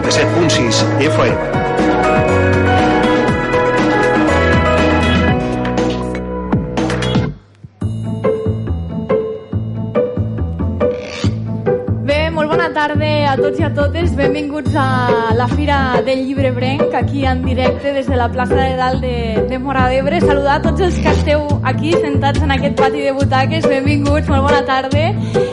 87.6 FM. Tarda a tots i a totes, benvinguts a la Fira del Llibre Ebrenc, aquí en directe des de la plaça de Dalt de Móra d'Ebre. Saludar a tots els que esteu aquí sentats en aquest pati de butaques, benvinguts, molt bona tarda.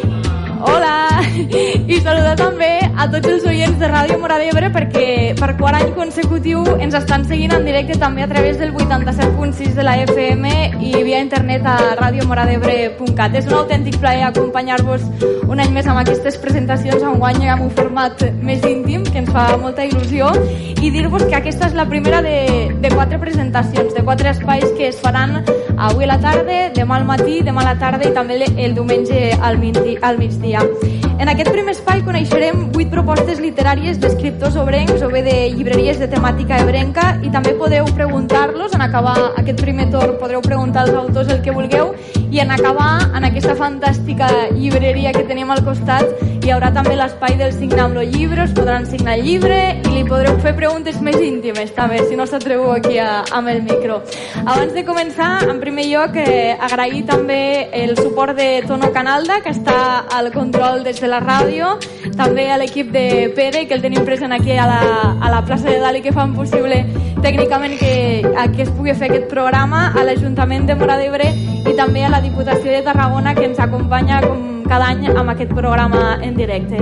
Hola! I saludar també a tots els oients de Ràdio Móra d'Ebre perquè per quart any consecutiu ens estan seguint en directe també a través del 87.6 de la FM i via internet a radiomoradebre.cat. És un autèntic plaer acompanyar-vos un any més amb aquestes presentacions, enguany amb un format més íntim que ens fa molta il·lusió, i dir-vos que aquesta és la primera de 4 presentacions, de 4 espais que es faran avui a la tarda, demà al matí, demà a la tarda i també el diumenge al migdia. En aquest primer espai coneixerem 8 propostes literàries d'escriptors obrencs o bé de llibreries de temàtica ebrenca, i també podeu preguntar-los, en acabar aquest primer torn podreu preguntar als autors el que vulgueu, i en acabar en aquesta fantàstica llibreria que tenim al costat hi haurà també l'espai del Signamlo Llibre, us podran signar el llibre i li podreu fer preguntes més íntimes també, si no s'atreveu aquí amb el micro. Abans de començar, en primer lloc agrair també el suport de Tono Canalda, que està al control des de la ràdio, també a l'equip de Pere, que el tenim present aquí a la plaça de Dalt i que fan possible tècnicament que es pugui fer aquest programa, a l'Ajuntament de Móra d'Ebre i també a la Diputació de Tarragona, que ens acompanya com cada any amb aquest programa en directe.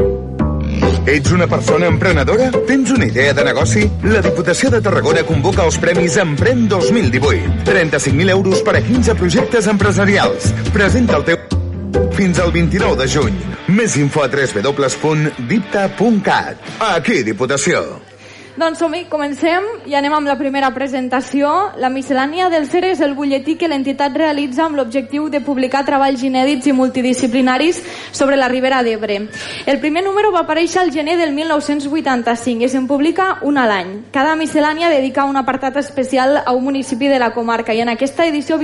Ets una persona emprenedora? Tens una idea de negoci? La Diputació de Tarragona convoca els Premis Empren 2018. 35.000 euros per a 15 projectes empresarials. Presenta el teu fins al 29 de juny. Més info a www.dipta.cat. Aquí, Diputació. Doncs som-hi, comencem i anem amb la primera presentació. La Miscel·lània del CERE és el butlletí que l'entitat realitza amb l'objectiu de publicar treballs inèdits i multidisciplinaris sobre la Ribera d'Ebre. El primer número va aparèixer al gener del 1985 i se'n publica un a l'any. Cada miscel·lània dedica un apartat especial a un municipi de la comarca i en aquesta edició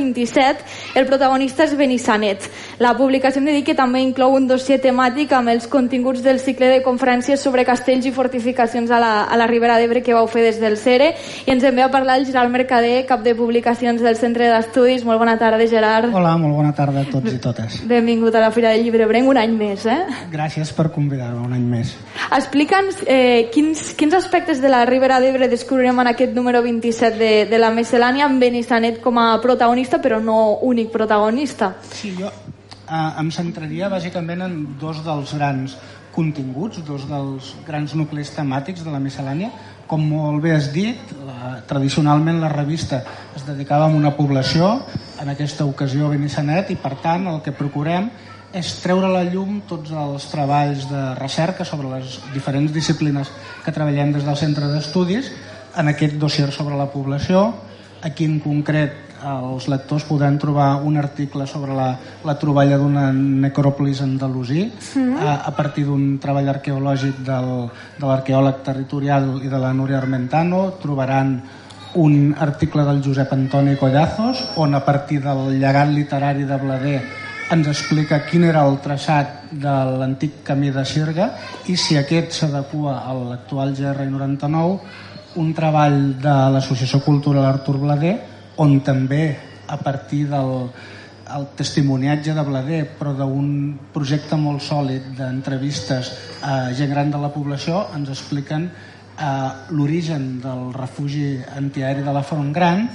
27 el protagonista és Benissanet. La publicació em dedica també inclou un dossier temàtic amb els continguts del cicle de conferències sobre castells i fortificacions a la Ribera d'Ebre que vau fer des del CERE, i ens en ve a parlar el Gerard Mercader, cap de publicacions del Centre d'Estudis. Molt bona tarda, Gerard. Hola, molt bona tarda a tots i totes. Benvingut a la Fira del Llibre Ebrenc un any més, Gràcies per convidar-me un any més. Explica'ns quins aspectes de la Ribera d'Ebre descobrirem en aquest número 27 de la miscel·lània, amb Benissanet com a protagonista, però no únic protagonista. Sí, jo em centraria bàsicament en dos dels grans continguts, dos dels grans nuclis temàtics de la miscel·lània. Com molt bé has dit, tradicionalment la revista es dedicava a una població, en aquesta ocasió Benissanet, i per tant el que procurem és treure a la llum tots els treballs de recerca sobre les diferents disciplines que treballem des del Centre d'Estudis en aquest dossier sobre la població. Aquí en concret els lectors podran trobar un article sobre la troballa d'una necròpolis andalusí a partir d'un treball arqueològic de l'arqueòleg territorial i de la Núria Armentano. Trobaran un article del Josep Antoni Collazos on a partir del llegat literari de Blader ens explica quin era el traçat de l'antic camí de Sirga i si aquest s'adequa a l'actual GR99. Un treball de l'Associació Cultural Artur Blader on també a partir del testimoniatge de Blader, però d'un projecte molt sòlid d'entrevistes a gent gran de la població, ens expliquen l'origen del refugi antiaeri de la Front Gran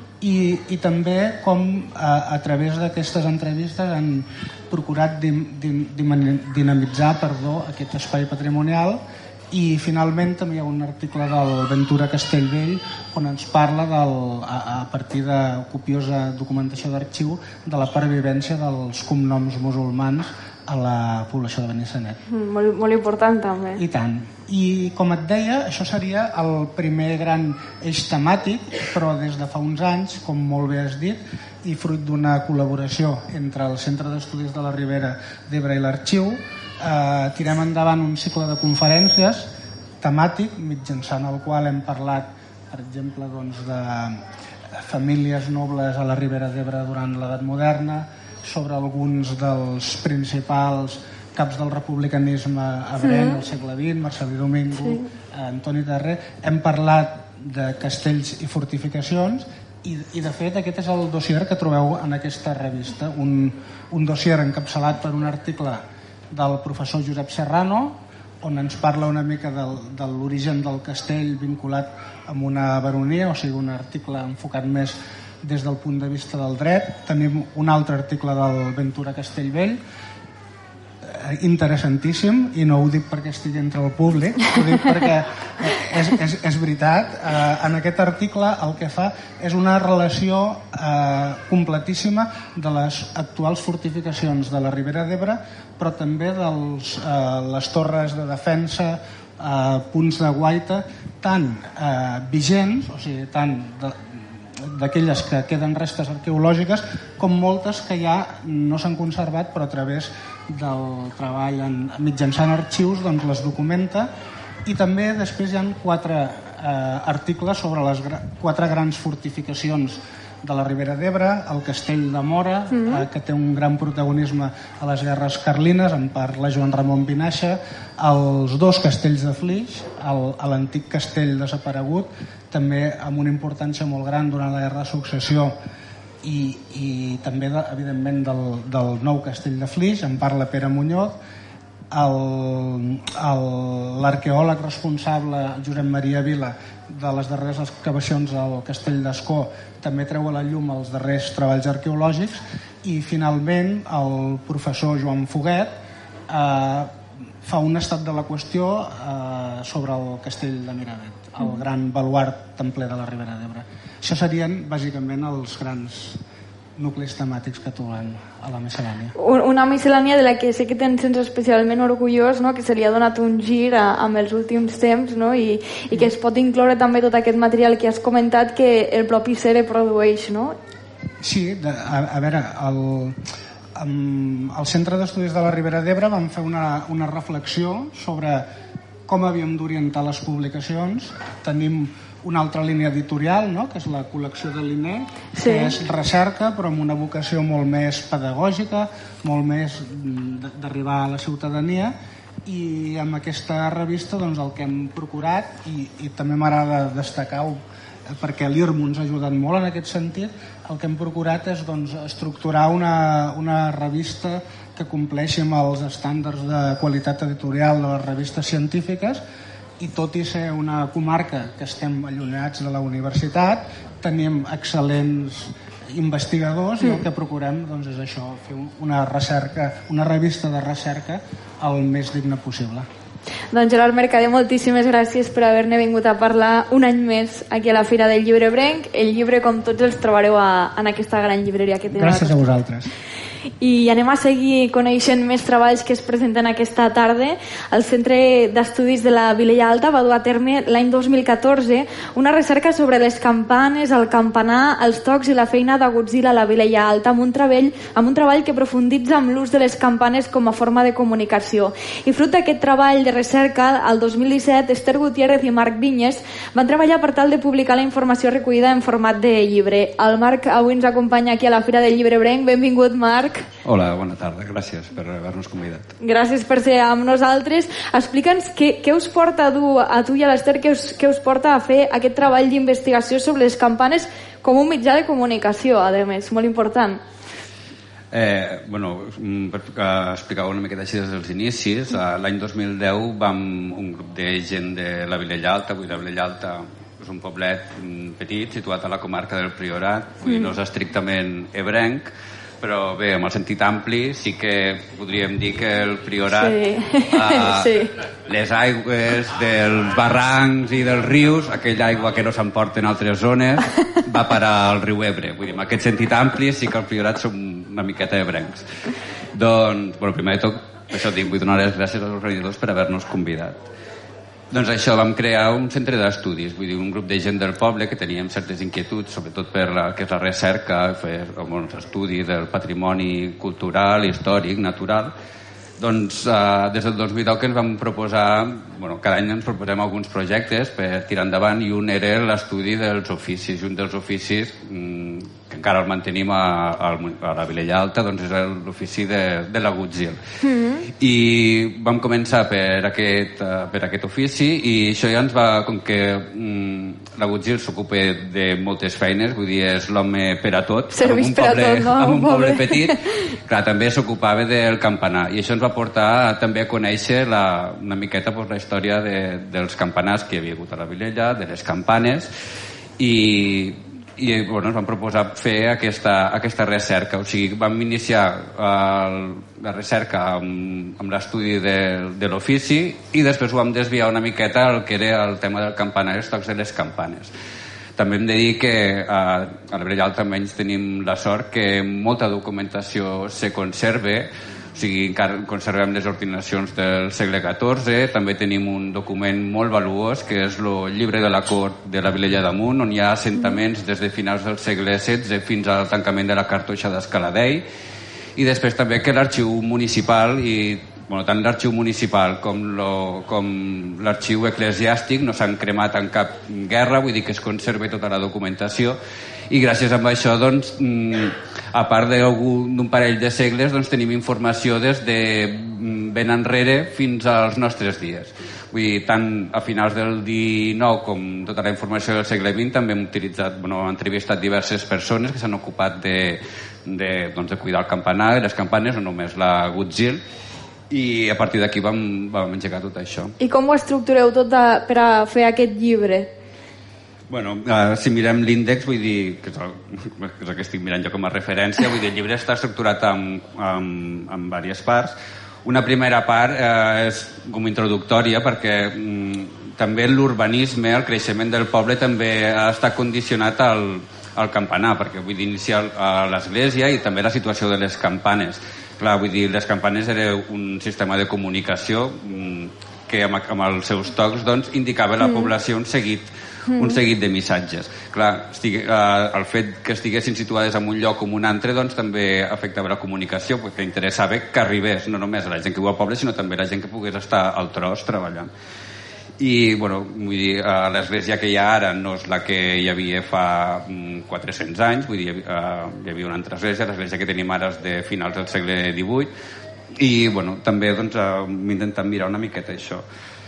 i també com a través d'aquestes entrevistes han procurat dinamitzar aquest espai patrimonial. I finalment també hi ha un article del Ventura Castellvell on ens parla a partir de copiosa documentació d'arxiu de la pervivència dels cognoms musulmans a la població de Benissanet. Molt important també. I tant. I com et deia, això seria el primer gran eix temàtic, però des de fa uns anys, com molt bé has dit, i fruit d'una col·laboració entre el Centre d'Estudis de la Ribera d'Ebre i l'Arxiu, tirem endavant un cicle de conferències temàtic mitjançant el qual hem parlat, per exemple, de famílies nobles a la Ribera d'Ebre durant l'edat moderna, sobre alguns dels principals caps del republicanisme ebrenc al segle XX, Marcelí Domingo, Antoni Terré. Hem parlat de castells i fortificacions i de fet aquest és el dossier que trobeu en aquesta revista, un dossier encapçalat per un article del professor Josep Serrano on ens parla una mica de l'origen del castell vinculat amb una baronia, o sigui un article enfocat més des del punt de vista del dret. Tenim un altre article del Ventura Castellbell interessantíssim, i no ho dic perquè estigui entre el públic, ho dic perquè és veritat. En aquest article el que fa és una relació completíssima de les actuals fortificacions de la Ribera d'Ebre, però també de les torres de defensa, punts de guaita tan vigents, o sigui, tant d'aquelles que queden restes arqueològiques com moltes que ja no s'han conservat, però a través del treball mitjançant arxius doncs les documenta. I també després hi ha 4 articles sobre les 4 grans fortificacions de la Ribera d'Ebre, el castell de Móra, que té un gran protagonisme a les guerres carlines, en parla Joan Ramon Vinaixa, els 2 castells de Flix, l'antic castell desaparegut, també amb una importància molt gran durant la guerra de successió, i també evidentment del nou castell de Flix, en parla Pere Muñoz. L'arqueòleg responsable Josep Maria Vila de les darreres excavacions al castell d'Ascó també treu a la llum els darrers treballs arqueològics. I finalment el professor Joan Foguet fa un estat de la qüestió sobre el castell de Miravet, el gran baluard templer de la Ribera d'Ebre. Això serien bàsicament els grans nuclis temàtics que trobem a la miscel·lània. Una miscel·lània de la que sé que te'n sents especialment orgullós, no? Que se li ha donat un gir amb els últims temps, no? I que es pot incloure també tot aquest material que has comentat que el propi CERE produeix, no? Sí, a veure, al Centre d'Estudis de la Ribera d'Ebre vam fer una reflexió sobre com havíem d'orientar les publicacions. Tenim una altra línia editorial, no? Que és la col·lecció de l'INE, que és recerca, però amb una vocació molt més pedagògica, molt més d'arribar a la ciutadania. I amb aquesta revista doncs, el que hem procurat, i també m'agrada destacar-ho perquè l'IRMU ens ha ajudat molt en aquest sentit, el que hem procurat és doncs, estructurar una revista que compleixi amb els estàndards de qualitat editorial de les revistes científiques. I tot i ser una comarca que estem allunyats de la universitat, tenim excel·lents investigadors i el que procurem doncs, és això, fer una revista de recerca el més digna possible. Doncs Gerard Mercader, moltíssimes gràcies per haver-ne vingut a parlar un any més aquí a la Fira del Llibre Ebrenc. El llibre, com tots, els trobareu en aquesta gran llibreria que teniu. Gràcies a vosaltres. I anem a seguir coneixent més treballs que es presenten aquesta tarda. El Centre d'Estudis de la Vilella Alta va dur a terme l'any 2014 una recerca sobre les campanes, el campanar, els tocs i la feina d'agutzil a la Vilella Alta, amb un treball que profunditza amb l'ús de les campanes com a forma de comunicació. I fruit d'aquest treball de recerca, el 2017, Esther Gutiérrez i Marc Vinyes van treballar per tal de publicar la informació recollida en format de llibre. El Marc avui ens acompanya aquí a la Fira del Llibre Ebrenc. Benvingut, Marc. Hola, bona tarda, gràcies per haver-nos convidat. Gràcies per ser amb nosaltres. Explica'ns què us porta a tu i a l'Ester, què us porta a fer aquest treball d'investigació sobre les campanes com un mitjà de comunicació, a més, molt important. Per explicar una miqueta així des dels inicis, l'any 2010 un grup de gent de la Vilella Alta, la Vilella Alta és un poblet petit situat a la comarca del Priorat, no és estrictament ebrenc, però bé, amb el sentit ampli sí que podríem dir que el Priorat, les aigües dels barrancs i dels rius, aquella aigua que no s'emporta en altres zones, va parar al riu Ebre. Vull dir, amb aquest sentit ampli sí que el Priorat som una miqueta ebrencs. Doncs, primer de tot, això dic, vull donar les gràcies als organitzadors per haver-nos convidat. Doncs això, vam crear un centre d'estudis, vull dir, un grup de gent del poble que teníem certes inquietuds, sobretot per que és la recerca, fer un estudi del patrimoni cultural, històric, natural. Doncs des del 2010 que ens vam proposar, cada any ens proposem alguns projectes per tirar endavant, i un era l'estudi dels oficis, i un dels oficis que encara el mantenim a la Vilella Alta, doncs és l'ofici de l'agutzil. I vam començar per aquest ofici, i això ja ens va, com que l'agutzil s'ocupa de moltes feines, vull dir, és l'home per a tot. Serveix per a tot, no? En un poble petit, clar, també s'ocupava del campanar, i això ens va portar també a conèixer una miqueta la història dels campanars que hi havia hagut a la Vilella, de les campanes, i bueno, ens vam proposar fer aquesta recerca. O sigui, vam iniciar la recerca amb l'estudi de l'ofici, i després ho vam desviar una miqueta al que era el tema del campanar i els tocs de les campanes. També hem de dir que a la Vilella Alta almenys tenim la sort que molta documentació se conserva. O sigui, encara conservem les ordinacions del segle XIV, també tenim un document molt valuós, que és el llibre de la cort de la Vilella d'Amunt, on hi ha assentaments des de finals del segle XVI fins al tancament de la cartoixa d'Escaladei, i després també que l'arxiu municipal, i tant l'arxiu municipal com l'arxiu eclesiàstic no s'han cremat en cap guerra, vull dir que es conserva tota la documentació, i gràcies a això, doncs, a part d'un parell de segles, doncs, tenim informació des de ben enrere fins als nostres dies. Vull dir, tant a finals del XIX com tota la informació del segle XX també hem utilitzat, hem entrevistat diverses persones que s'han ocupat de cuidar el campanar, de les campanes, no només l'agutzil, i a partir d'aquí vam engegar tot això. I com ho estructureu tot per a fer aquest llibre? Bueno, si mirem l'índex, vull dir, que és el que estic mirant jo com a referència, vull dir, el llibre està estructurat en diverses parts. Una primera part és com introductòria, perquè també l'urbanisme, el creixement del poble també ha estat condicionat al campanar, perquè vull dir, iniciar l'església i també la situació de les campanes. Clar, vull dir, les campanes era un sistema de comunicació que amb els seus tocs doncs, indicava a la població un seguit de missatges. Clar, el fet que estiguessin situades en un lloc com un altre doncs, també afectava la comunicació, perquè interessava que arribés no només a la gent que viu al poble, sinó també a la gent que pogués estar al tros treballant. I, bueno, vull dir, l'església que hi ha ara no és la que hi havia fa 400 anys, vull dir, hi havia una altra església, l'església que tenim ara és de finals del segle XVIII, i, bueno, també doncs, hem intentat mirar una miqueta això.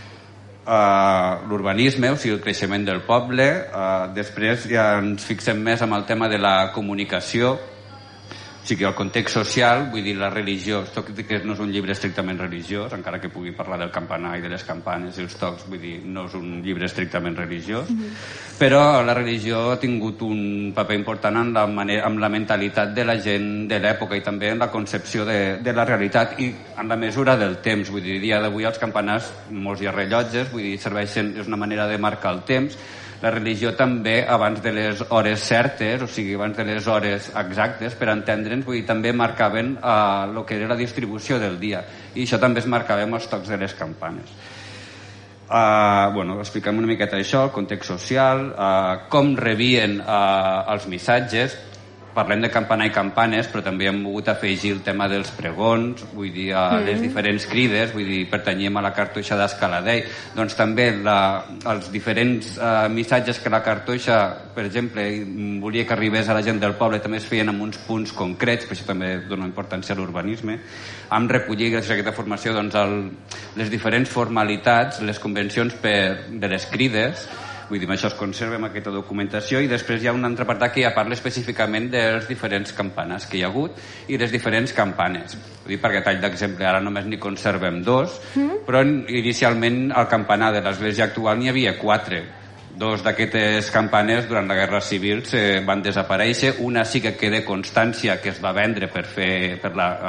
L'urbanisme, o sigui, el creixement del poble, després ja ens fixem més en el tema de la comunicació, o sigui, el context social, vull dir, la religió, que no és un llibre estrictament religiós, encara que pugui parlar del campanar i de les campanes i els tocs, vull dir, no és un llibre estrictament religiós, però la religió ha tingut un paper important en la mentalitat de la gent de l'època i també en la concepció de la realitat i en la mesura del temps, vull dir, a dia d'avui els campanars, molts hi ha rellotges, vull dir, serveixen, és una manera de marcar el temps. La religió també, abans de les hores certes, o sigui, abans de les hores exactes, per entendre'ns, vull dir, també marcaven el que era la distribució del dia. I això també es marcava amb els tocs de les campanes. Expliquem una miqueta això, el context social, com rebien els missatges. Parlem de campanar i campanes, però també hem volgut afegir el tema dels pregons, vull dir, les diferents crides, vull dir, pertanyíem a la cartoixa d'Escaladei, doncs també els diferents missatges que la cartoixa, per exemple, volia que arribés a la gent del poble, també es feien en uns punts concrets, per això també dona importància a l'urbanisme. Hem recollit, gràcies a aquesta formació, doncs, les diferents formalitats, les convencions de les crides, vull dir, això es conserva amb aquesta documentació, i després hi ha un altre apartat que ja parla específicament dels diferents campanes que hi ha hagut i les diferents campanes. Vull dir, perquè tall d'exemple, ara només n'hi conservem 2, però inicialment al campanar de l'església actual n'hi havia 4. 2 d'aquestes campanes durant la Guerra Civil van desaparèixer. Una sí que queda constància que es va vendre per fer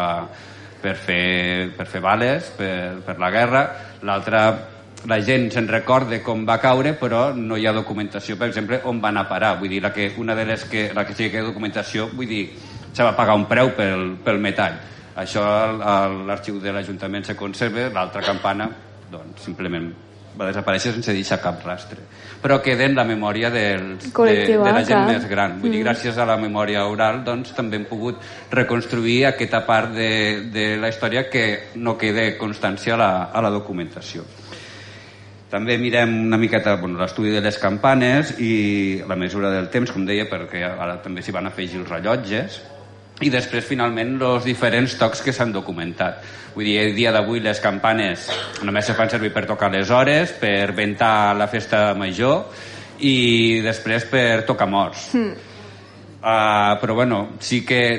bales per la guerra, l'altra la gent se'n recorda com va caure, però no hi ha documentació, per exemple, on va anar a parar. Vull dir, una de les que sí que hi ha documentació, vull dir, se va pagar un preu pel metall. Això a l'arxiu de l'Ajuntament se conserva, l'altra campana, doncs, simplement va desaparèixer sense deixar cap rastre. Però queda en la memòria de la gent més gran. Vull dir, gràcies a la memòria oral, doncs, també hem pogut reconstruir aquesta part de la història que no queda constància a la documentació. També mirem una miqueta l'estudi de les campanes i la mesura del temps, com deia, perquè ara també s'hi van afegir els rellotges, i després finalment els diferents tocs que s'han documentat. Vull dir, el dia d'avui les campanes només se fan servir per tocar les hores, per ventar la festa major i després per tocar morts. Però bueno, sí que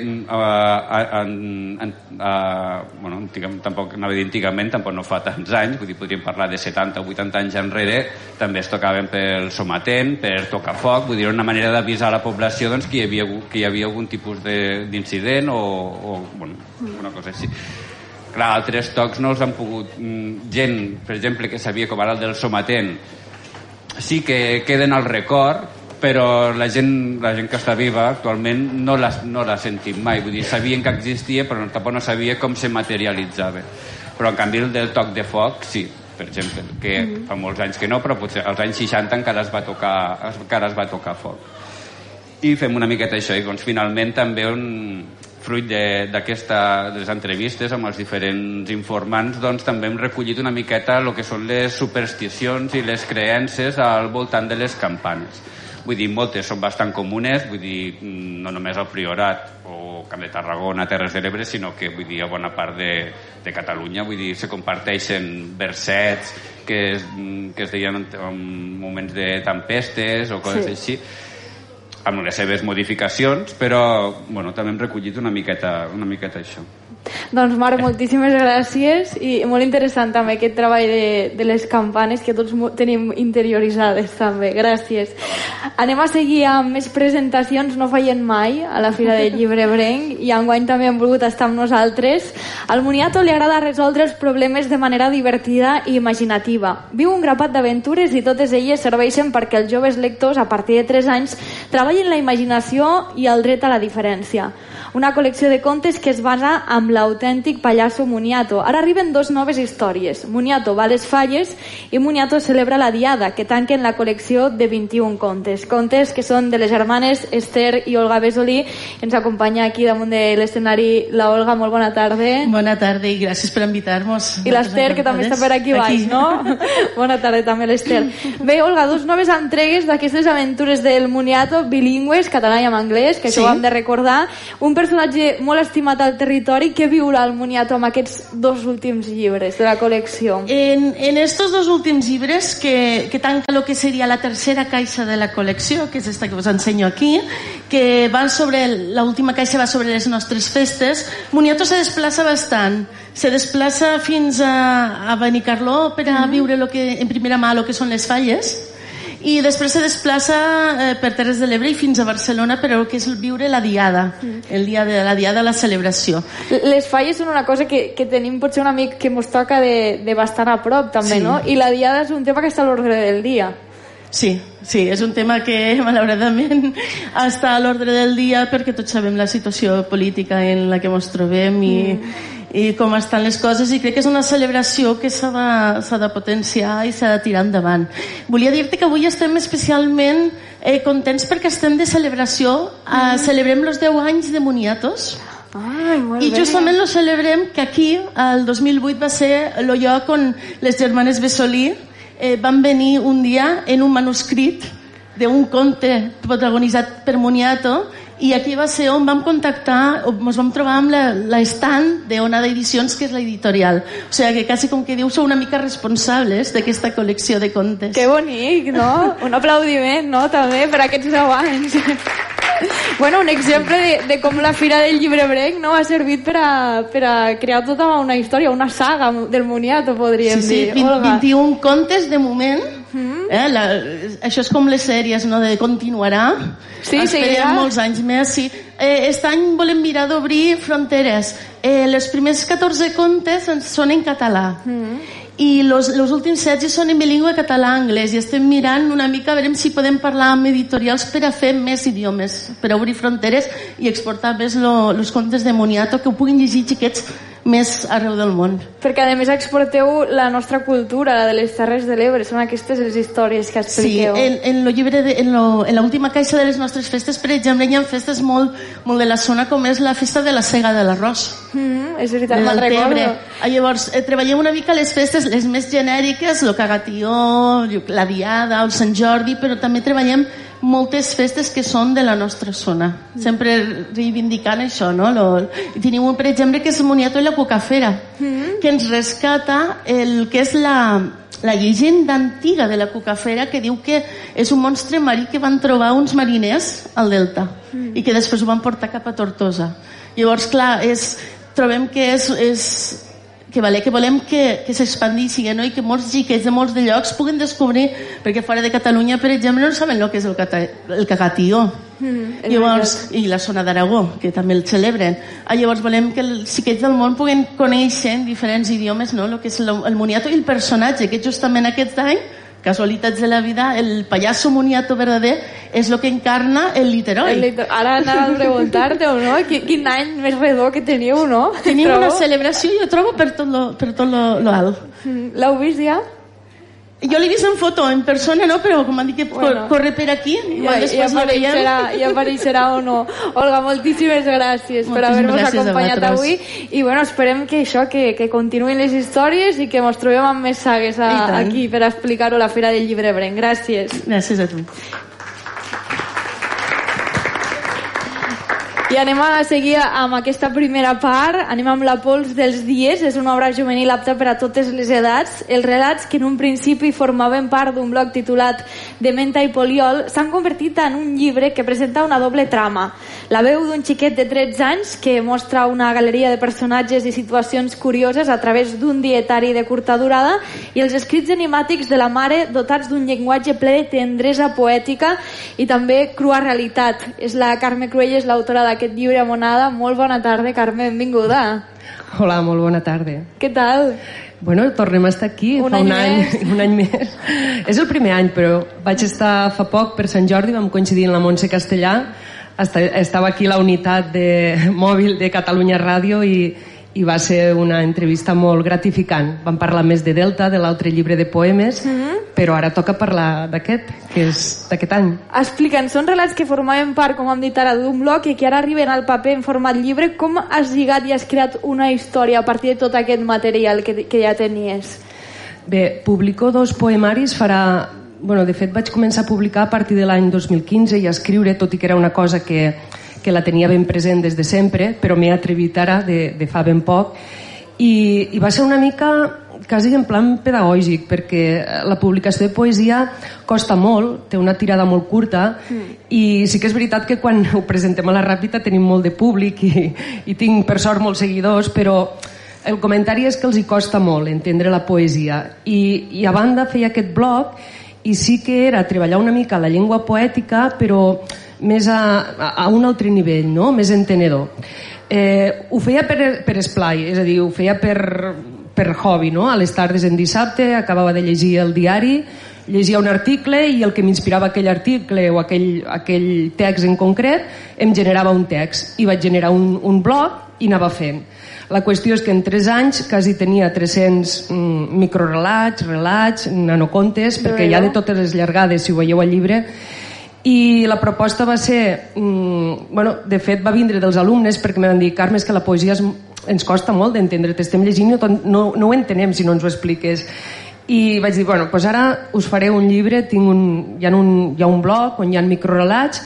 tampoc anava a dir antigament, tampoc no fa tants anys, vull dir, podríem parlar de 70 o 80 anys enrere, també es tocaven pel somatent, per tocar foc, vull dir, una manera d'avisar a la població doncs, que hi havia algun tipus d'incident o una cosa així. Clar, altres tocs no els han pogut... Gent, per exemple, que sabia com ara el del somatent, sí que queden al record, però la gent que està viva actualment no l'ha sentit mai. Vull dir, sabien que existia, però tampoc no sabia com se materialitzava. Però en canvi el del toc de foc, sí, per exemple, que fa molts anys que no, però potser als anys 60 encara es va tocar foc. I fem una miqueta això, i doncs finalment també fruit de les entrevistes amb els diferents informants, doncs també hem recollit una miqueta el que són les supersticions i les creences al voltant de les campanes. Vull dir, moltes són bastant comunes, vull dir, no només al Priorat o Camp de Tarragona, Terres de l'Ebre, sinó que, vull dir, a bona part de Catalunya, vull dir, se comparteixen versets que es deien en moments de tempestes o coses així, amb les seves modificacions, però bueno, també hem recollit una miqueta això. Doncs Marc, moltíssimes gràcies i molt interessant també aquest treball de les campanes que tots tenim interioritzades també, gràcies. Anem a seguir amb més presentacions, no feien mai a la Fira del Llibre Ebrenc i enguany també han volgut estar amb nosaltres. Al Moniato li agrada resoldre els problemes de manera divertida i imaginativa. Viu un grapat d'aventures i totes elles serveixen perquè els joves lectors a partir de 3 anys treballin la imaginació i el dret a la diferència. Una col·lecció de contes que es basa en l'autèntic pallasso Moniato. Ara arriben 2 noves històries. Moniato va a les falles i Moniato celebra la Diada, que tanquen la col·lecció de 21 contes. Contes que són de les germanes Esther i Olga Besolí. Ens acompanya aquí damunt de l'escenari la Olga. Molt bona tarda. Bona tarda i gràcies per invitar-nos. I l'Esther, que també està per aquí baix, no? Bona tarda també l'Esther. Bé, Olga, 2 noves entregues d'aquestes aventures del Moniato, bilingües, català i en anglès, que això ho hem de recordar. Un personatge molt estimat al territori. Què viurà el Moniato amb aquests 2 últims llibres de la col·lecció? En estos 2 últims llibres que tanca lo que seria la tercera caixa de la col·lecció, que és esta que us ensenyo aquí, que va sobre la última caixa va sobre les nostres festes. Moniato se desplaça bastant, se desplaça fins a Benicarló per a viure en primera mà el que són les falles, i després se desplaça per Terres de l'Ebre i fins a Barcelona per al que és viure la Diada, el dia de la Diada, la celebració. Les falles són una cosa que tenim potser un amic que mos toca de bastant a prop també, no? I la Diada és un tema que està a l'ordre del dia. Sí, és un tema que malauradament està a l'ordre del dia perquè tots sabem la situació política en la que ens trobem i com estan les coses, i crec que és una celebració que s'ha de potenciar i s'ha de tirar endavant. Volia dir-te que avui estem especialment contents perquè estem de celebració, celebrem els 10 anys de Moniatos. I justament lo celebrem que aquí el 2008 va ser el lloc on les germanes Besolí van venir un dia en un manuscrit d'un conte protagonitzat per Moniato, i aquí va ser on vam contactar, ens vam trobar amb l'estand d'Onada Edicions, que és l'editorial. O sigui que quasi com que diu sou una mica responsables d'aquesta col·lecció de contes. Que bonic, no? Un aplaudiment, no?, també per aquests 10 anys. Bueno, un exemple de com la Fira del Llibre Ebrenc, no, ha servit per a crear tota una història, una saga del Moniato, podríem dir. 21 contes de moment. Això és com les sèries, no?, de continuarà. Esperem molts anys més, sí. Aquest any volem mirar d'obrir fronteres. Els primers 14 contes són en català. I els últims 16 són en bilingüe català-anglès, i estem mirant una mica a veure si podem parlar amb editorials per a fer més idiomes, per a obrir fronteres i exportar més els contes de Moniato, que ho puguin llegir xiquets més arreu del món. Perquè a més exporteu la nostra cultura, la de les Terres de l'Ebre, són aquestes les històries que expliqueu. Sí, en el llibre en l'última caixa de les nostres festes, per exemple, hi ha festes molt de la zona, com és la festa de la sega de l'arròs. És veritat, me'n recordo. Llavors, treballem una mica les festes, les més genèriques, el Cagatió, la Diada, el Sant Jordi, però també treballem moltes festes que són de la nostra zona, sempre reivindicant això, no? I tenim un, per exemple, que és el moniato i la cucafera, que ens rescata el que és la llegenda antiga de la cucafera, que diu que és un monstre marí que van trobar uns mariners al delta i que després ho van portar cap a Tortosa. Llavors, clar, trobem que que volem que s'expandixi, no? I que molts xiquets de molts de llocs puguen descobrir, perquè fora de Catalunya, per exemple, no saben el que és el Cagatió. Llavors, i la zona d'Aragó, que també el celebren. Llavors volem que els xiquets del món puguen conèixer en diferents idiomes, no? El que és el moniato i el personatge, que justament aquest any, casualitats de la vida, el pallasso moniato verdader és el que encarna el Literoi. Ara anava a preguntar-te, no? Quin any més redó que teniu, no? Tenim una celebració, jo trobo, per tot lo alt. L'heu vist ja? Jo l'he vist en foto, en persona no, però com han dit que corre per aquí, després la veiem. Ja apareixerà o no. Olga, moltíssimes gràcies per haver-nos acompanyat avui i bueno, esperem que això, que continuïn les històries i que ens trobem amb més sagues aquí per explicar-ho a la Fira del Llibre Ebrenc. Gràcies. Gràcies a tu. I anem a seguir amb aquesta primera part. Anem amb La pols dels dies. És una obra juvenil apta per a totes les edats. Els relats, que en un principi formaven part d'un bloc titulat De menta i poliol, s'han convertit en un llibre que presenta una doble trama. La veu d'un xiquet de 13 anys que mostra una galeria de personatges i situacions curioses a través d'un dietari de curta durada i els escrits enigmàtics de la mare dotats d'un llenguatge ple de tendresa poètica i també crua realitat. És la Carme Cruelles, l'autora d'aquest llibre a Monada. Molt bona tarda, Carme, benvinguda. Hola, molt bona tarda. Què tal? Bueno, tornem a estar aquí un any més. És el primer any, però vaig estar fa poc per Sant Jordi, vam coincidir amb la Montse Castellà, estava aquí la unitat de mòbil de Catalunya Ràdio i va ser una entrevista molt gratificant. Vam parlar més de Delta, de l'altre llibre de poemes, però ara toca parlar d'aquest, que és d'aquest any. Explica'ns, són relats que formaven part, com hem dit ara, d'un bloc i que ara arriben al paper en format llibre. Com has lligat i has creat una història a partir de tot aquest material que ja tenies? Bé, publico 2 poemaris de fet vaig començar a publicar a partir de l'any 2015 i a escriure, tot i que era una cosa que la tenia ben present des de sempre, però m'he atrevit ara de fa ben poc i va ser una mica quasi en plan pedagògic, perquè la publicació de poesia costa molt, té una tirada molt curta i sí que és veritat que quan ho presentem a la Ràpita tenim molt de públic i tinc per sort molts seguidors, però el comentari és que els hi costa molt entendre la poesia i a banda feia aquest blog i sí que era treballar una mica la llengua poètica, però més a un altre nivell, no? Més entenedor. Ho feia per esplai, és a dir, ho feia per hobby, no? A les tardes en dissabte acabava de llegir el diari, llegia un article i el que m'inspirava aquell article o aquell text en concret em generava un text i vaig generar un blog i anava fent. La qüestió és que en 3 anys quasi tenia 300 microrelats, relats, nanocontes, perquè hi ha de totes les llargades, si ho veieu al llibre. I la proposta va ser... de fet, va vindre dels alumnes perquè em van dir, Carme, és que la poesia ens costa molt d'entendre, t'estem llegint i no ho entenem si no ens ho expliques. I vaig dir, doncs ara us faré un llibre, hi ha un blog on hi ha microrelats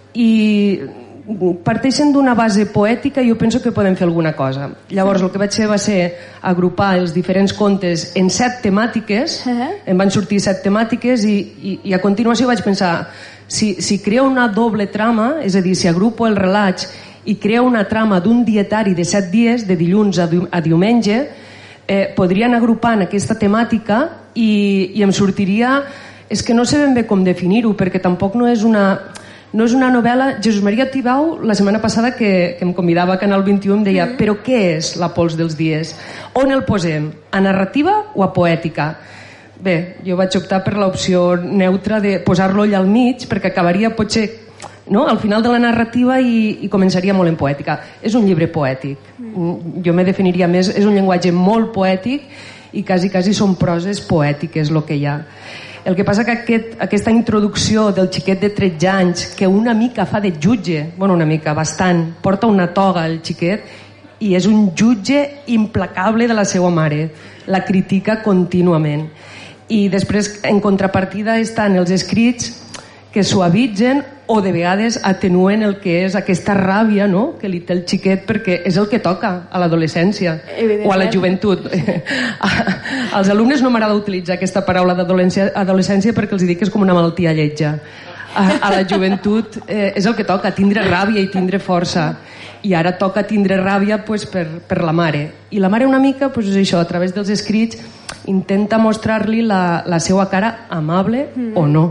i parteixen d'una base poètica i jo penso que podem fer alguna cosa. Llavors el que vaig fer va ser agrupar els diferents contes en 7 temàtiques, em van sortir 7 temàtiques i a continuació vaig pensar, si creo una doble trama, és a dir, si agrupo els relats i creo una trama d'un dietari de 7 dies, de dilluns a diumenge, podria anar agrupant aquesta temàtica i em sortiria... És que no sé ben bé com definir-ho, perquè tampoc no és una novel·la. Jesús Maria Tibau, la setmana passada que em convidava a Canal 21, em deia, però què és La pols dels dies? On el posem? A narrativa o a poètica? Bé, jo vaig optar per l'opció neutra de posar-lo allà al mig, perquè acabaria potser no? Al final de la narrativa i començaria molt en poètica. És un llibre poètic. Jo me definiria més, és un llenguatge molt poètic i quasi són proses poètiques el que hi ha. El que passa que aquesta introducció del xiquet de 13 anys, que una mica fa de jutge, bueno, una mica, bastant, porta una toga el xiquet i és un jutge implacable de la seva mare, la critica contínuament. I després, en contrapartida, estan els escrits que suavitzen o de vegades atenuen el que és aquesta ràbia, no?, que li té el xiquet, perquè és el que toca a l'adolescència o a la joventut. Als alumnes no m'agrada utilitzar aquesta paraula d'adolescència perquè els dic que és com una malaltia lletja. A la joventut és el que toca, tindre ràbia i tindre força. I ara toca tindre ràbia pues, per la mare. I la mare una mica, pues, és això, a través dels escrits intenta mostrar-li la seva cara amable o no.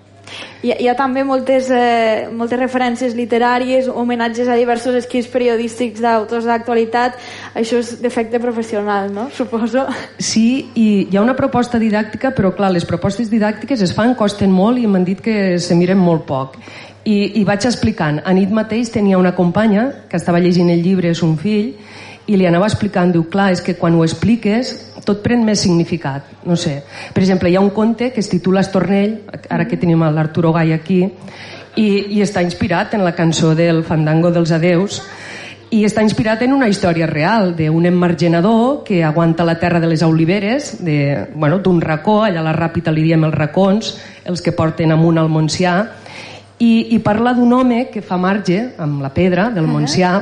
Hi ha també moltes referències literàries, homenatges a diversos escrits periodístics d'autors d'actualitat. Això és d'efecte professional, no? Suposo. Sí, i hi ha una proposta didàctica, però clar, les propostes didàctiques es fan, costen molt i m'han dit que se miren molt poc. I vaig explicant. A nit mateix tenia una companya que estava llegint el llibre a son fill i li anava explicant, diu, clar, és que quan ho expliques tot pren més significat, no sé. Per exemple, hi ha un conte que es titula Estornell, ara que tenim l'Arturo Gai aquí, i està inspirat en la cançó del Fandango dels Adeus, i està inspirat en una història real d'un emmargenador que aguanta la terra de les oliveres, d'un racó, allà a la Ràpita li diem els racons, els que porten amunt al Montsià, i parla d'un home que fa marge amb la pedra del Montsià,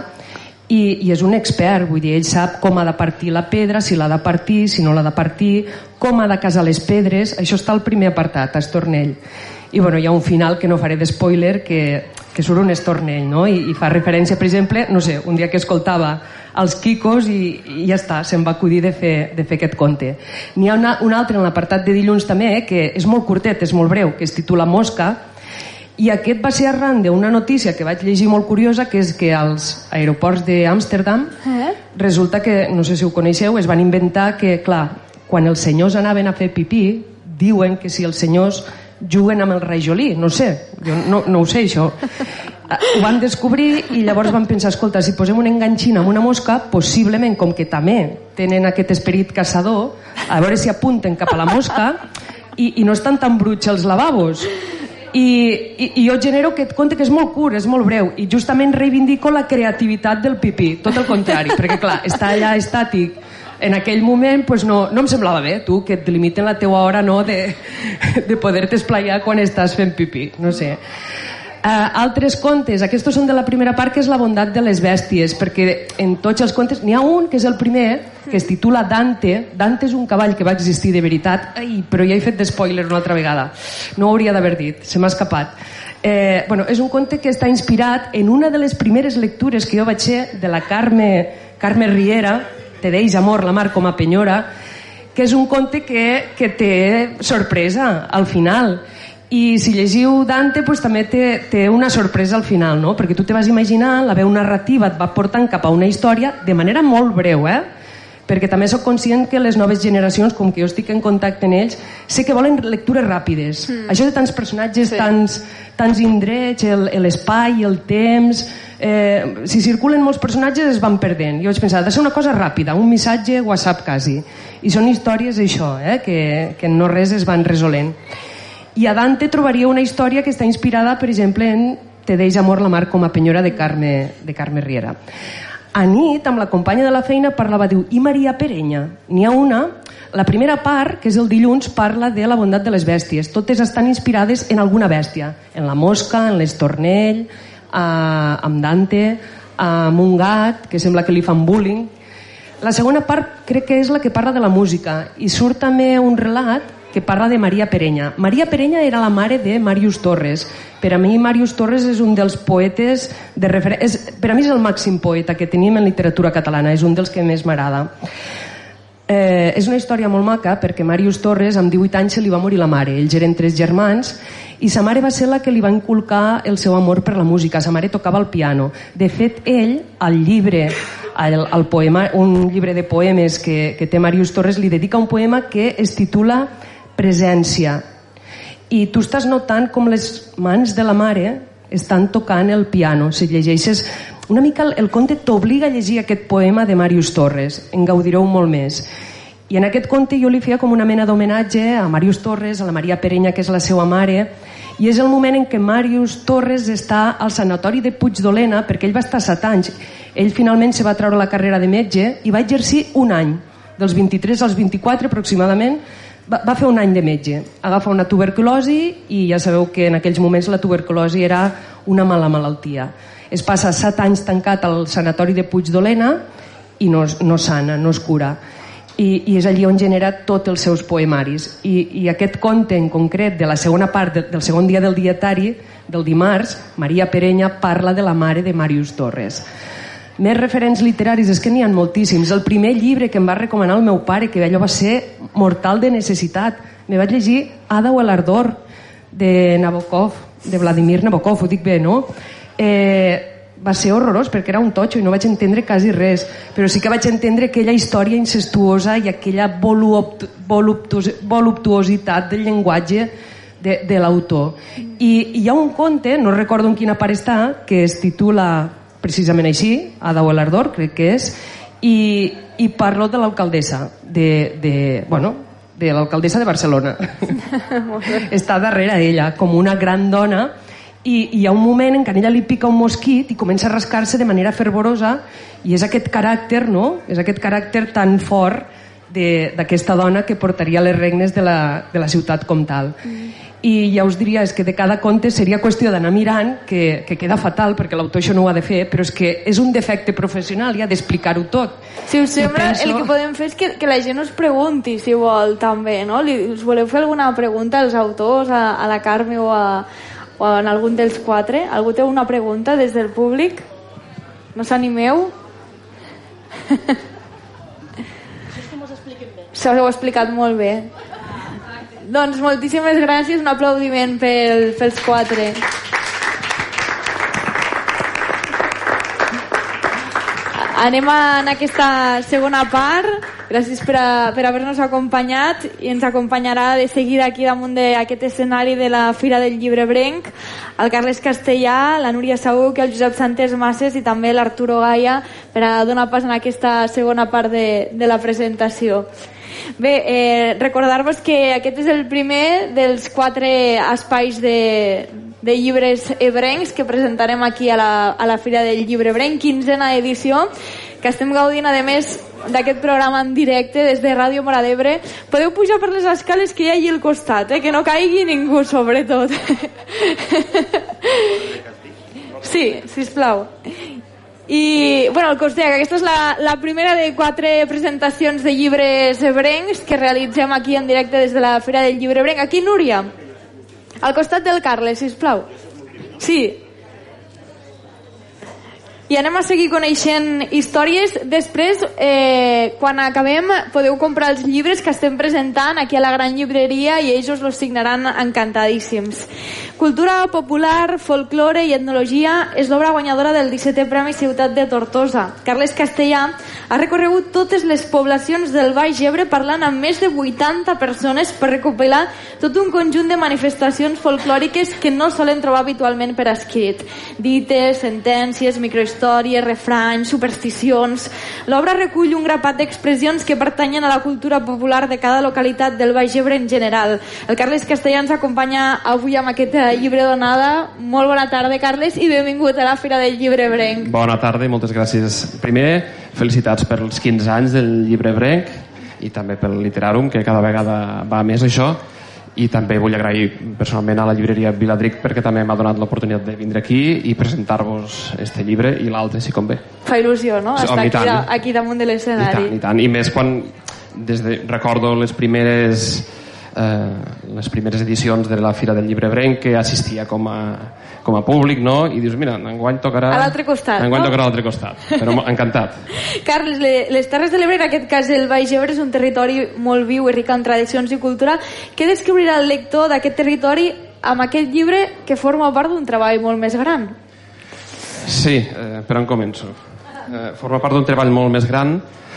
i és un expert, vull dir, ell sap com ha de partir la pedra, si l'ha de partir, si no l'ha de partir, com ha de casar les pedres. Això està al primer apartat, a Estornell. I hi ha un final que no faré d'espoiler, que surt un estornell, no? I fa referència, per exemple, no sé, un dia que escoltava els Quicos i ja està, se'm va acudir de fer aquest conte. N'hi ha un altre en l'apartat de dilluns també, que és molt curtet, és molt breu, que es titula Mosca, i aquest va ser arran d'una notícia que vaig llegir molt curiosa, que és que als aeroports d'Amsterdam resulta que, no sé si ho coneixeu, es van inventar que, clar, quan els senyors anaven a fer pipí, diuen que si els senyors juguen amb el rajolí, no sé, jo no ho sé això. Ho van descobrir i llavors van pensar, escolta, si posem un enganxina amb una mosca, possiblement, com que també tenen aquest esperit caçador, a veure si apunten cap a la mosca i no estan tan bruts els lavabos. I jo genero aquest conte que és molt curt, és molt breu, i justament reivindico la creativitat del pipí, tot el contrari, perquè clar, està allà estàtic en aquell moment, pues no em semblava bé, tu, que et limiten la teua hora de poder-te esplaiar quan estàs fent pipí, no sé. Altres contes, aquests són de la primera part, que és la bondat de les bèsties, perquè en tots els contes n'hi ha un que és el primer, que es titula Dante. Dante és un cavall que va existir de veritat. Ai, però ja he fet d'espoiler una altra vegada, no ho hauria d'haver dit, se m'ha escapat. És un conte que està inspirat en una de les primeres lectures que jo vaig fer de la Carme Riera, Te deis amor la mar com a penyora, que és un conte que té sorpresa al final. I si llegiu Dante, pues, també té una sorpresa al final, no? Perquè tu te vas imaginar, la veu narrativa et va portant cap a una història de manera molt breu, perquè també sóc conscient que les noves generacions, com que jo estic en contacte amb ells, sé que volen lectures ràpides. Això de tants personatges, tants indrets, l'espai, el temps... si circulen molts personatges es van perdent. Jo vaig pensar, ha de ser una cosa ràpida, un missatge WhatsApp quasi. I són històries, això, que no res es van resolent. I a Dante trobaria una història que està inspirada, per exemple, en Te deis amor la mar com a penyora de Carme Riera. A nit, amb la companya de la feina, parlava, diu, i Maria Perenya? N'hi ha una, la primera part, que és el dilluns, parla de la bondat de les bèsties. Totes estan inspirades en alguna bèstia, en la mosca, en l'estornell, amb Dante, amb un gat, que sembla que li fan bullying. La segona part crec que és la que parla de la música, i surt també un relat que parla de Maria Perenya. Maria Perenya era la mare de Màrius Torres. Per a mi Màrius Torres és un dels poetes de referència, per a mi és el màxim poeta que tenim en literatura catalana, és un dels que més m'agrada. És una història molt maca perquè Màrius Torres amb 18 anys se li va morir la mare. Ells eren 3 germans i sa mare va ser la que li va inculcar el seu amor per la música. Sa mare tocava el piano. De fet, ell, al llibre, el poema, un llibre de poemes que té Màrius Torres, li dedica un poema que es titula Presència. I tu estàs notant com les mans de la mare estan tocant el piano. Si llegeixes una mica el conte t'obliga a llegir aquest poema de Màrius Torres, en gaudireu molt més. I en aquest conte jo li feia com una mena d'homenatge a Màrius Torres, a la Maria Perenya, que és la seva mare, i és el moment en què Màrius Torres està al sanatori de Puigdolena, perquè ell va estar 7 anys. Ell finalment se va treure la carrera de metge i va exercir un any, dels 23 als 24 aproximadament, va fer un any de metge. Agafa una tuberculosi i ja sabeu que en aquells moments la tuberculosi era una mala malaltia. Es passa 7 anys tancat al sanatori de Puigdolena i no sana, no es cura. I és allí on genera tots els seus poemaris. I aquest conte en concret, de la segona part del segon dia del dietari, del dimarts, Maria Perenya parla de la mare de Màrius Torres. Més referents literaris, és que n'hi ha moltíssims. El primer llibre que em va recomanar el meu pare, que allò va ser mortal de necessitat, me vaig llegir Ada o el ardor, de Nabokov, de Vladimir Nabokov, ho dic bé, no? Va ser horrorós perquè era un totxo i no vaig entendre quasi res, però sí que vaig entendre aquella història incestuosa i aquella voluptuositat del llenguatge de l'autor. I hi ha un conte, no recordo en quina part està, que es titula precisament així, Ada o el ardor, crec que és, i parlo de l'alcaldessa de l'alcaldessa de Barcelona. Està darrere ella, com una gran dona, i hi ha un moment en què a ella li pica un mosquit i comença a rascar-se de manera fervorosa, i és aquest caràcter, no? És aquest caràcter tan fort d'aquesta dona que portaria les regnes de la ciutat com tal. I ja us diria, és que de cada conte seria qüestió d'anar mirant, que queda fatal perquè l'autor això no ho ha de fer, però és que és un defecte professional ja d'explicar-ho tot. Si us sembla, el que podem fer és que la gent us pregunti, si vol, també, no? Us voleu fer alguna pregunta als autors, a la Carme o en algun dels 4? Algú té una pregunta des del públic? No s'animeu? S'ho heu explicat molt bé. Doncs moltíssimes gràcies, un aplaudiment pels 4. Anem en aquesta segona part. Gràcies per haver-nos acompanyat, i ens acompanyarà de seguida aquí damunt d'aquest escenari de la Fira del Llibrebrenc el Carles Castellà, la Núria Saúc, el Josep Santés Masses i també l'Arturo Gaia per a donar pas en aquesta segona part de la presentació. Bé, recordar-vos que aquest és el primer dels 4 espais de llibres ebrencs que presentarem aquí a la Fira del Llibrebrenc, 15a edició, que estem gaudint a més d'aquest programa en directe des de Ràdio Móra d'Ebre. Podeu pujar per les escales que hi ha allí al costat, que no caigui ningú, sobretot. Sí, sisplau. I, bueno, el Costec, aquesta és la primera de 4 presentacions de llibres ebrencs que realitzem aquí en directe des de la Fira del Llibrebrenc. Aquí, Núria, al costat del Carles, sisplau. Sí. I anem a seguir coneixent històries. Després, quan acabem, podeu comprar els llibres que estem presentant aquí a la gran llibreria i ells us los signaran encantadíssims. Cultura popular, folklore i etnologia és l'obra guanyadora del 17è Premi Ciutat de Tortosa. Carles Castellà ha recorregut totes les poblacions del Baix Ebre parlant amb més de 80 persones per recopilar tot un conjunt de manifestacions folclòriques que no solen trobar habitualment per escrit. Dites, sentències, microhistòries, refranys, supersticions. L'obra recull un grapat d'expressions que pertanyen a la cultura popular de cada localitat del Baix Ebre en general. El Carles Castellà ens acompanya avui amb aquest llibre donada. Molt bona tarda, Carles, i benvingut a la Fira del Llibrebrenc. Bona tarda i moltes gràcies. Primer, felicitats pels 15 anys del Llibrebrenc i també pel Literàrum, que cada vegada va més això, i també vull agrair personalment a la llibreria Viladric perquè també m'ha donat l'oportunitat de vindre aquí i presentar-vos este llibre i l'altre, si convé. Fa il·lusió, no? Estar aquí damunt de l'escenari. I tant, i més quan recordo les primeres edicions de la Fira del Llibrebrenc, que assistia com a públic, no? I dius, mira, enguany tocarà a l'altre costat, enguany tocarà a l'altre costat, però encantat. Carles, les Terres de l'Ebre, en aquest cas el Baix Ebre, és un territori molt viu i ric en tradicions i cultura. Què descobrirà el lector d'aquest territori amb aquest llibre que forma part d'un treball molt més gran? Sí, per on començo? Forma part d'un treball molt més gran.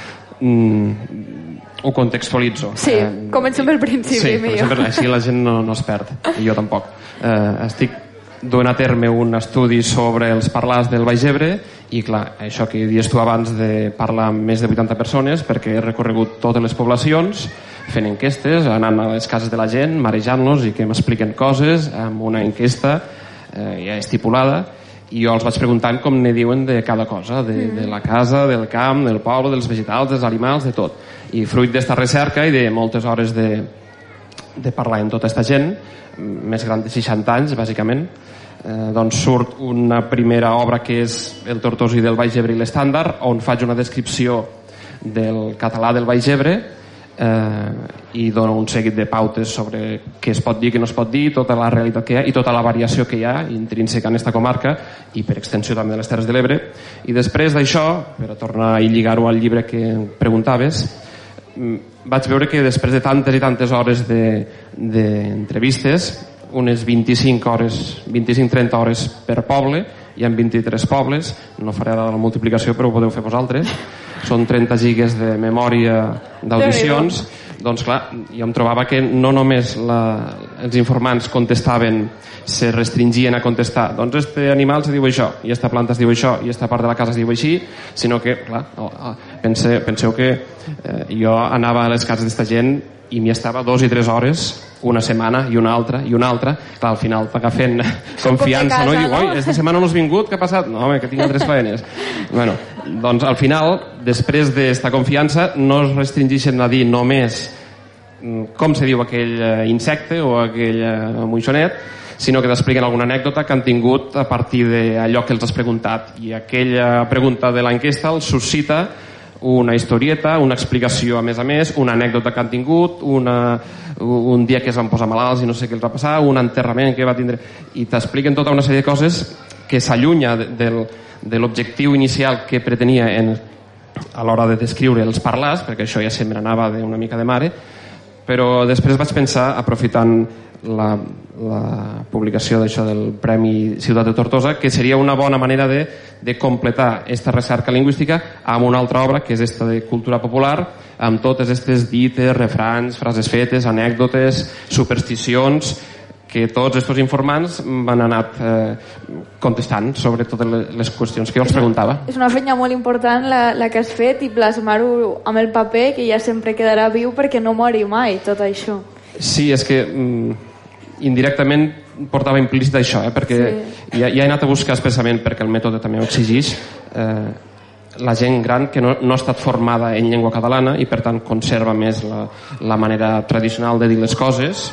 Ho contextualitzo. Sí, comencem pel principi. Sí, millor. Així la gent no es perd, i jo tampoc. Estic duent a terme un estudi sobre els parlars del Baix Ebre i clar, això que dius tu abans de parlar amb més de 80 persones, perquè he recorregut totes les poblacions fent enquestes, anant a les cases de la gent, marejant-los i que m'expliquen coses amb una enquesta ja estipulada, i jo els vaig preguntant com ne diuen de cada cosa, de la casa, del camp, del poble, dels vegetals, dels animals, de tot. I fruit d'esta recerca i de moltes hores de parlar amb tota aquesta gent, més gran de 60 anys, bàsicament, doncs surt una primera obra que és el Tortosi del Baix Ebre i l'Estàndard, on faig una descripció del català del Baix Ebre i dono un seguit de pautes sobre què es pot dir, què no es pot dir, tota la realitat que hi ha i tota la variació que hi ha intrínseca en aquesta comarca i per extensió també de les Terres de l'Ebre. I després d'això, per a tornar a lligar-ho al llibre que preguntaves, vaig veure que després de tantes i tantes hores d'entrevistes, unes 25-30 hores per poble, hi ha 23 pobles, no faré ara la multiplicació però ho podeu fer vosaltres, són 30 gigas de memòria d'audicions, doncs clar, jo em trobava que no només els informants contestaven, se restringien a contestar, doncs este animal se diu això, i esta planta es diu això, i esta part de la casa es diu així, sinó que, clar, penseu que jo anava a les cases d'esta gent i m'hi estava 2 i 3 hores, una setmana i una altra, clar, al final t'agafen confiança, no? I diu, oi, esta setmana no has vingut, què ha passat? No, home, que tinc altres faenes. Bueno, doncs al final, després d'esta confiança, no es restringeixen a dir només com se diu aquell insecte o aquell moixonet, sinó que t'expliquen alguna anècdota que han tingut a partir d'allò que els has preguntat, i aquella pregunta de l'enquesta els suscita una historieta, una explicació a més, una anècdota que han tingut, un dia que es van posar malalts i no sé què els va passar, un enterrament que va tindre, i t'expliquen tota una sèrie de coses que s'allunya de l'objectiu inicial que pretenia a l'hora de descriure els parlars, perquè això ja sempre anava d'una mica de mare, però després vaig pensar, aprofitant la publicació d'això del Premi Ciutat de Tortosa, que seria una bona manera de completar aquesta recerca lingüística amb una altra obra, que és esta de cultura popular, amb totes aquestes dites, refrans, frases fetes, anècdotes, supersticions, que tots aquests informants m'han anat contestant sobre totes les qüestions que jo els preguntava. És una feina molt important la que has fet, i plasmar-ho amb el paper, que ja sempre quedarà viu perquè no mori mai tot això. Sí, és que indirectament portava implícit això, perquè sí. Ja he anat a buscar expressament, perquè el mètode també ho exigeix, la gent gran que no ha estat formada en llengua catalana i per tant conserva més la manera tradicional de dir les coses,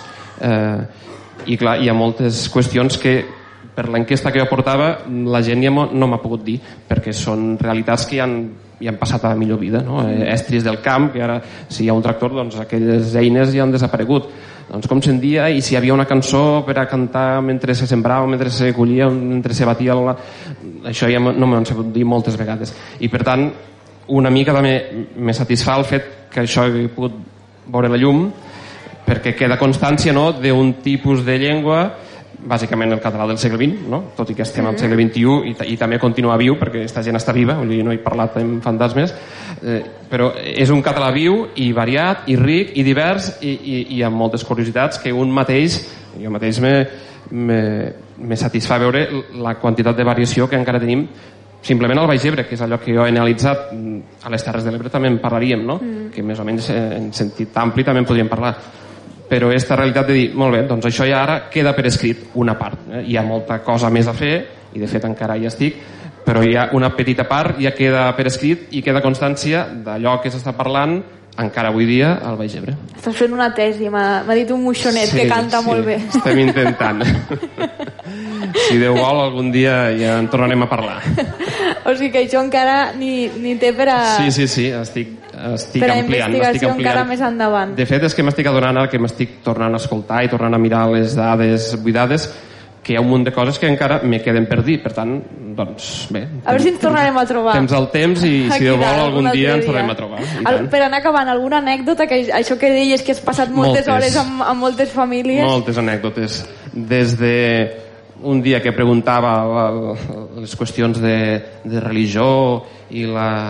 i clar, hi ha moltes qüestions que per l'enquesta que jo portava la gent ja no m'ha pogut dir, perquè són realitats que ja han passat a millor vida, no? Estris del camp, que ara si hi ha un tractor doncs aquelles eines ja han desaparegut, doncs com se'n dia, i si hi havia una cançó per a cantar mentre se sembrava, mentre se collia, mentre se batia això ja no m'ho han sabut dir moltes vegades, i per tant una mica també me satisfà el fet que això he pogut veure la llum, perquè queda constància, no?, d'un tipus de llengua, bàsicament el català del segle XX, no?, tot i que estem al segle XXI i també continua viu perquè aquesta gent està viva, vull dir, no he parlat amb fantasmes, però és un català viu i variat i ric i divers i amb moltes curiositats que jo mateix me satisfà veure la quantitat de variació que encara tenim simplement al Baix Ebre, que és allò que jo he analitzat. A les Terres de l'Ebre també en parlaríem, no?, que més o menys en sentit ampli també en podríem parlar, però aquesta realitat de dir, molt bé, doncs això ja ara queda per escrit una part, hi ha molta cosa més a fer, i de fet encara hi estic, però hi ha una petita part, ja queda per escrit i queda constància d'allò que s'està parlant encara avui dia al Baix Ebre. Estàs fent una tesi, m'ha dit un moixonet que canta molt bé. Estem intentant. Si Déu vol, algun dia ja en tornarem a parlar. O sigui que això encara ni té per a... Sí, estic per a ampliant. investigació encara més endavant. De fet, és que m'estic adonant ara que m'estic tornant a escoltar i tornant a mirar les dades buidades, que hi ha un munt de coses que encara me queden per dir, per tant, doncs bé. A veure si ens tornarem a trobar. Temps al temps, i si Déu vol algun dia ens tornarem a trobar. Per anar acabant, alguna anècdota, que això que deies que has passat moltes hores amb moltes famílies? Moltes anècdotes, des de un dia que preguntava les qüestions de religió i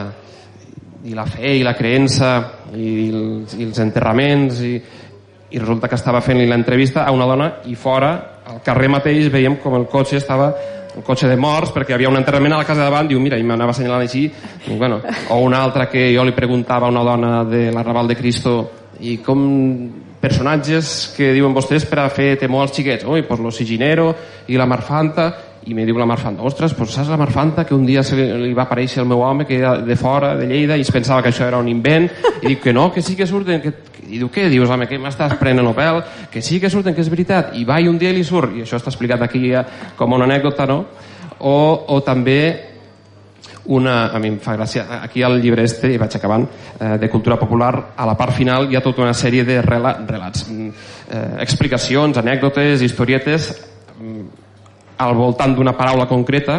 la fe i la creença i els enterraments, i resulta que estava fent-li l'entrevista a una dona, i fora al carrer mateix veiem com el cotxe estava un cotxe de morts perquè hi havia un enterrament a la casa de davant, diu mira, i m'anava assenyalant així, i, bueno, o una altra que jo li preguntava a una dona de l'Arrabal de Cristo i com personatges que diuen vostès per a fer temor als xiquets, ui, pues lo Siginero i la Marfanta, i me diu la Marfanta, ostres, pues saps la Marfanta que un dia li va aparèixer el meu home que era de fora, de Lleida, i es pensava que això era un invent, i dic que no, que sí que surten, i diu, què dius, home, que m'estàs prenent el pèl, que sí que surten, que és veritat, i va i un dia li surt, i això està explicat aquí com una anècdota, no? O també a mi em fa gràcia, aquí al llibre i vaig acabant, de cultura popular, a la part final hi ha tota una sèrie de relats, explicacions, anècdotes, historietes, al voltant d'una paraula concreta,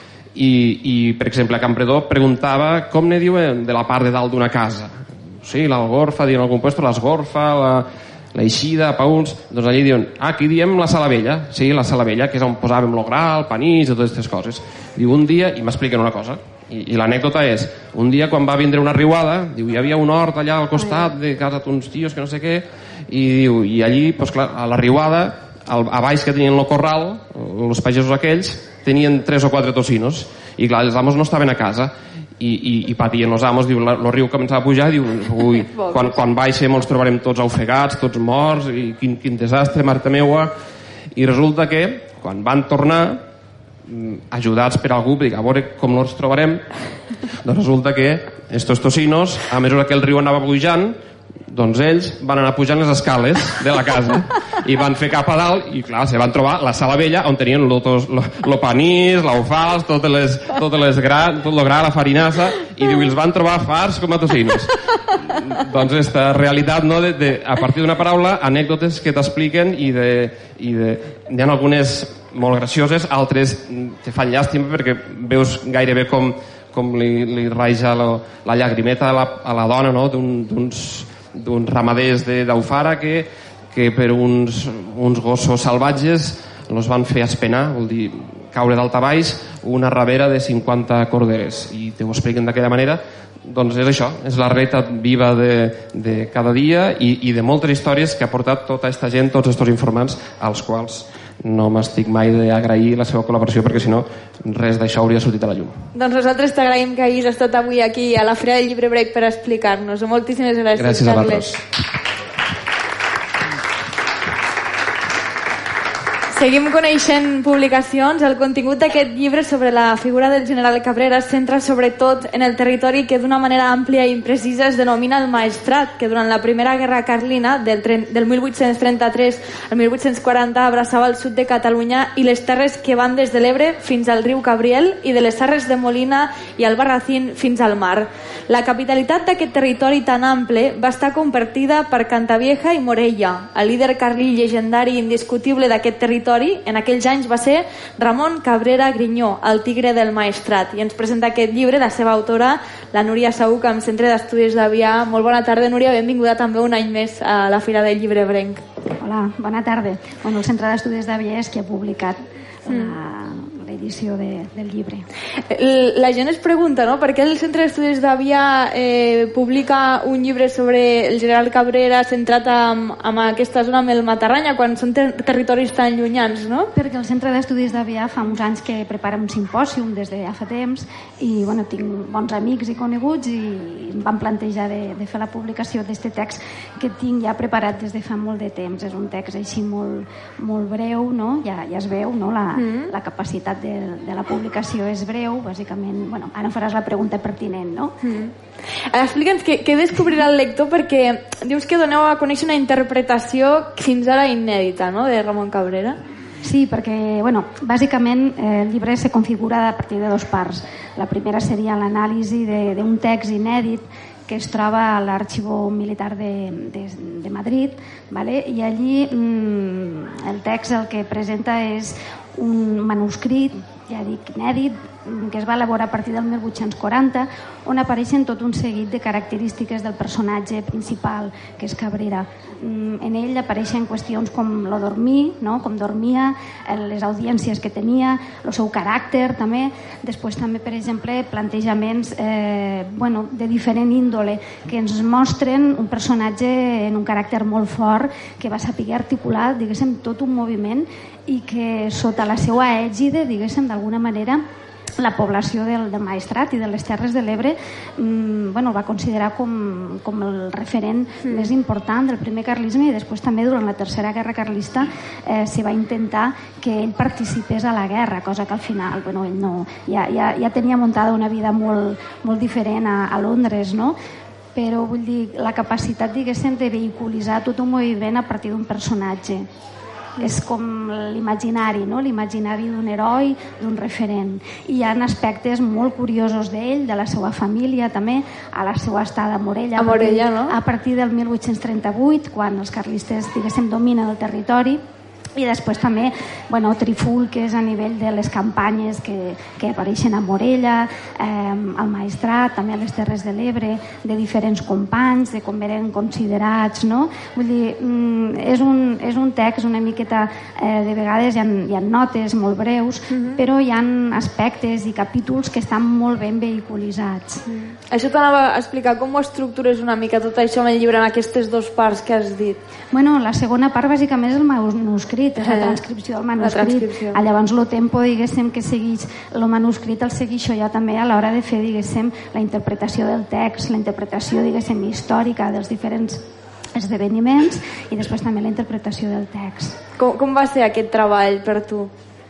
i per exemple a Campredó preguntava com ne diuen de la part de dalt d'una casa. Sí, l'Algorfa, diuen en algun lloc l'Esgorfa, l'Eixida, Pauls, doncs allà diuen, aquí diem la Sala Vella, sí, la Sala Vella, que és on posàvem l'Ogrà, el panís i totes aquestes coses. Diu, un dia, i m'expliquen una cosa, i l'anècdota és, un dia quan va vindre una riuada, diu, hi havia un hort allà al costat de casa d'uns tios que no sé què, i diu, i allí, doncs clar, a la riuada, a baix que tenien el corral, els pagesos aquells, tenien 3 o 4 tocinos, i clar, els amos no estaven a casa, i patien els amos, diu, el riu començava a pujar, diu, ui, quan baixem els trobarem tots ofegats, tots morts, i quin desastre, Marta meua, i resulta que quan van tornar ajudats per algú, dic, a veure com els trobarem, doncs resulta que estos tocinos, a mesura que el riu anava pujant, doncs ells van anar pujant les escales de la casa i van fer cap a dalt i clar, se van trobar la Sala Vella on tenien lo panís, l'ofals, tot el gra, la farinassa, i diu, els van trobar farts com a tocinos. Doncs aquesta realitat, no, a partir d'una paraula, anècdotes que t'expliquen i n'hi ha algunes molt gracioses, altres te fan llàstima perquè veus gairebé com li raja la llagrimeta a la dona, no, d'uns ramaders d'Alfara que per uns gossos salvatges els van fer espenar, vol dir caure dalt a baix una rabera de 50 corderes, i te ho expliquen d'aquella manera. Doncs és això, és la realitat viva de cada dia i de moltes històries que ha portat tota aquesta gent, tots aquests informants, als quals no m'estic mai d'agrair la seva col·laboració, perquè si no res d'això hauria sortit a la llum. Doncs nosaltres t'agraïm que hagis estat avui aquí a la Fira del Llibre Break per explicar-nos. Moltíssimes gràcies. Gràcies a vosaltres. Seguim coneixent publicacions. El contingut d'aquest llibre sobre la figura del general Cabrera es centra sobretot en el territori que d'una manera àmplia i imprecisa es denomina el Maestrat, que durant la Primera Guerra Carlina, del 1833 al 1840, abraçava el sud de Catalunya i les terres que van des de l'Ebre fins al riu Cabriel i de les serres de Molina i Albarracín fins al mar. La capitalitat d'aquest territori tan ample va estar compartida per Cantavieja i Morella. El líder carlí llegendari indiscutible d'aquest territori en aquells anys va ser Ramon Cabrera Grinyó, el tigre del Maestrat, i ens presenta aquest llibre la seva autora, la Núria Saúc, amb Centre d'Estudis d'Avià. Molt bona tarda, Núria, benvinguda també un any més a la Fira del Llibre Brenc. Hola, bona tarda. Bueno, el Centre d'Estudis d'Avià és qui ha publicat l'edició del llibre. La gent es pregunta, no?, per què el Centre d'Estudis d'Avià publica un llibre sobre el general Cabrera centrat en aquesta zona, amb el Matarranya, quan són territoris tan llunyans, no? Perquè el Centre d'Estudis d'Avià fa uns anys que prepara un simpòsium des de fa temps i bueno, tinc bons amics i coneguts i em van plantejar de fer la publicació d'aquest text que tinc ja preparat des de fa molt de temps. És un text així molt breu, no? Ja es veu, no? La capacitat de la publicació és breu, bàsicament. Bueno, ara faràs la pregunta pertinent, no? Explica'ns què descobrirà el lector, perquè dius que doneu a conèixer una interpretació fins ara inèdita, no?, de Ramon Cabrera. Sí, perquè, bueno, bàsicament el llibre se configura a partir de dues parts. La primera seria l'anàlisi d'un text inèdit que es troba a l'Arxivo Militar de Madrid, ¿vale? I allí el text el que presenta és un manuscrit, ja dic inèdit, que es va elaborar a partir del 1840, on apareixen tot un seguit de característiques del personatge principal, que és Cabrera. En ell apareixen qüestions com lo dormir, no? Com dormia, les audiències que tenia, el seu caràcter també. Després també, per exemple, plantejaments de diferent índole que ens mostren un personatge en un caràcter molt fort que va saber articular, diguéssim, tot un moviment i que sota la seva ègide, diguéssim, d'alguna manera, la població del Maestrat i de les Terres de l'Ebre el va considerar com el referent més important del primer carlisme, i després també durant la Tercera Guerra Carlista s'hi va intentar que ell participés a la guerra, cosa que al final ell no, ja tenia muntada una vida molt, molt diferent a Londres, no? Però vull dir, la capacitat, diguéssim, de vehiculitzar tot un moviment a partir d'un personatge. És com l'imaginari, no? L'imaginari d'un heroi, d'un referent. I hi ha aspectes molt curiosos d'ell, de la seva família també, a la seva estada a Morella. A Morella, no? A partir del 1838, quan els carlistes, diguéssim, dominen el territori. I després també trifulques a nivell de les campanyes que apareixen a Morella, al Maestrat, també a les Terres de l'Ebre, de diferents companys, de com eren considerats, no? Vull dir, és un text una miqueta, de vegades hi ha notes molt breus, però hi ha aspectes i capítols que estan molt ben vehiculitzats. Això t'anava a explicar, com ho estructures una mica tot això amb el llibre en aquestes dues parts que has dit? La segona part bàsicament és el manuscrit, és la transcripció del manuscrit. Llavors el tempo, diguéssim, que segueix el manuscrit el segueixo jo també a l'hora de fer, diguéssim, la interpretació del text, la interpretació, diguéssim, històrica dels diferents esdeveniments i després també la interpretació del text. Com va ser aquest treball per tu?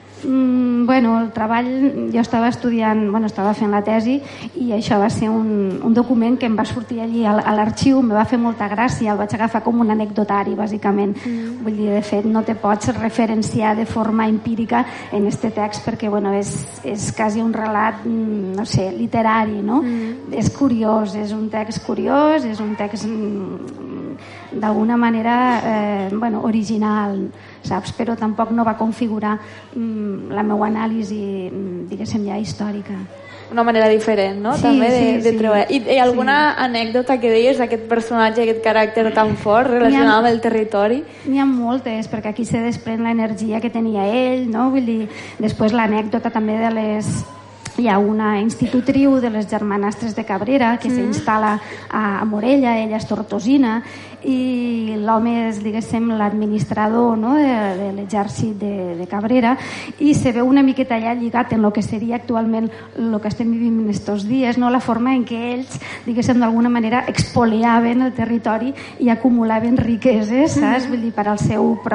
El treball, jo estava estudiant, estava fent la tesi, i això va ser un document que em va sortir allí a l'arxiu, em va fer molta gràcia, el vaig agafar com un anecdotari, bàsicament. Vull dir, de fet, no te pots referenciar de forma empírica en este text perquè, és quasi un relat, no sé, literari, no? És curiós, és un text curiós, és un text d'alguna manera original, saps? Però tampoc no va configurar la meva anàlisi, diguéssim, ja històrica. Una manera diferent, no? Sí, també de sí. treballar. I alguna anècdota que deies d'aquest personatge, aquest caràcter tan fort relacionat amb el territori? N'hi ha moltes, perquè aquí se desprèn l'energia que tenia ell, no? Vull dir, després l'anècdota també de les... Hi ha una institutriu de les germanastres de Cabrera que s'instal·la a Morella, ella és tortosina, i l'home és, diguéssim, l'administrador, no?, de l'exèrcit de Cabrera, i se veu una miqueta allà lligat en el que seria actualment el que estem vivint en estos dies, no?, la forma en què ells, diguéssim, d'alguna manera expoliaven el territori i acumulaven riqueses, saps? Vull dir, per la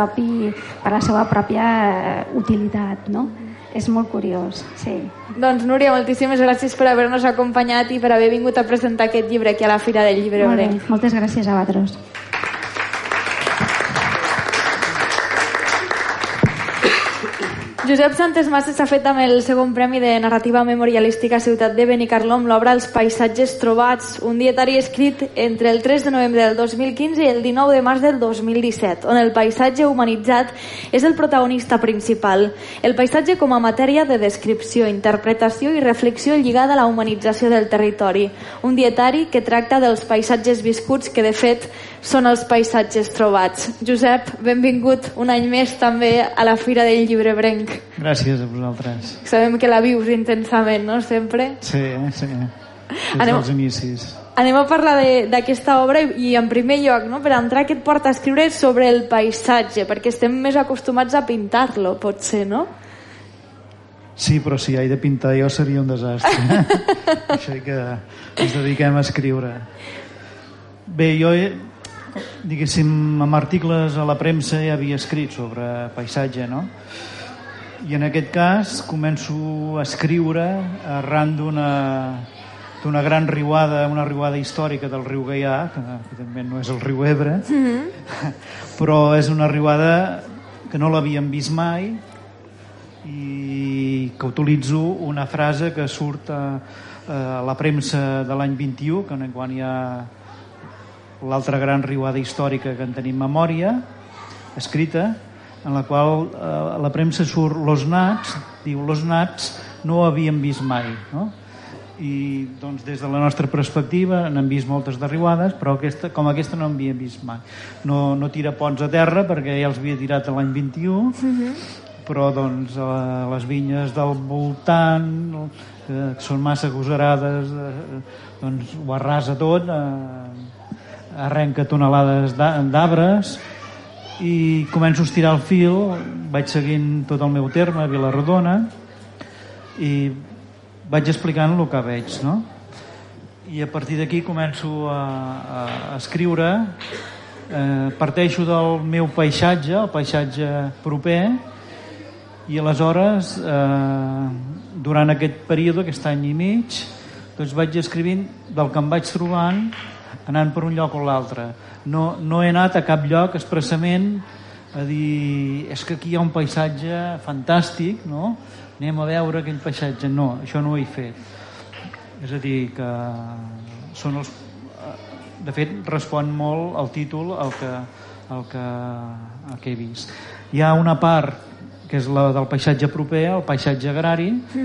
seva pròpia utilitat, no? És molt curiós, sí. Doncs, Núria, moltíssimes gràcies per haver-nos acompanyat i per haver vingut a presentar aquest llibre aquí a la Fira del Llibre Ebrenc. Moltes gràcies a vosaltres. Josep Santes Masses s'ha fet amb el segon premi de narrativa memorialística Ciutat de Benicarló amb l'obra Els paisatges trobats, un dietari escrit entre el 3 de novembre del 2015 i el 19 de març del 2017, on el paisatge humanitzat és el protagonista principal. El paisatge com a matèria de descripció, interpretació i reflexió lligada a la humanització del territori. Un dietari que tracta dels paisatges viscuts que, de fet, són els paisatges trobats. Josep, benvingut un any més també a la Fira del Llibre Ebrenc. Gràcies a vosaltres. Sabem que la vius intensament, no? Sempre? Sí. Des dels inicis. Anem a parlar d'aquesta obra i en primer lloc, no? Per entrar, què et porta a escriure sobre el paisatge? Perquè estem més acostumats a pintar-lo, potser, no? Sí, però si he de pintar jo seria un desastre. Així que ens dediquem a escriure. Bé, jo diguéssim, amb articles a la premsa ja havia escrit sobre paisatge, no? I en aquest cas començo a escriure arran d'una gran riuada, una riuada històrica del riu Gaià, que evidentment no és el riu Ebre, però és una riuada que no l'havíem vist mai i que utilitzo una frase que surt a la premsa de l'any 21, quan hi ha l'altra gran riuada històrica que en tenim memòria, escrita, en la qual a la premsa surt los nats, diu los nats no ho havíem vist mai, no? I doncs des de la nostra perspectiva n'hem vist moltes de riuades, però com aquesta no n'havíem vist mai. No tira ponts a terra perquè ja els havia tirat l'any 21, però doncs les vinyes del voltant, que són massa agosarades, doncs ho arrasa tot, arrenca tonelades d'arbres i començo a estirar el fil, vaig seguint tot el meu terme, Vilarrodona, i vaig explicant el que veig, no? I a partir d'aquí començo a escriure, parteixo del meu paisatge, el paisatge proper, i aleshores durant aquest període, aquest any i mig, doncs vaig escrivint del que em vaig trobant anant per un lloc o l'altre. No he anat a cap lloc expressament a dir és que aquí hi ha un paisatge fantàstic, no? Anem a veure aquell paisatge. No, això no ho he fet. És a dir, que són els... De fet, respon molt al títol al que he vist. Hi ha una part que és la del paisatge proper, el paisatge agrari,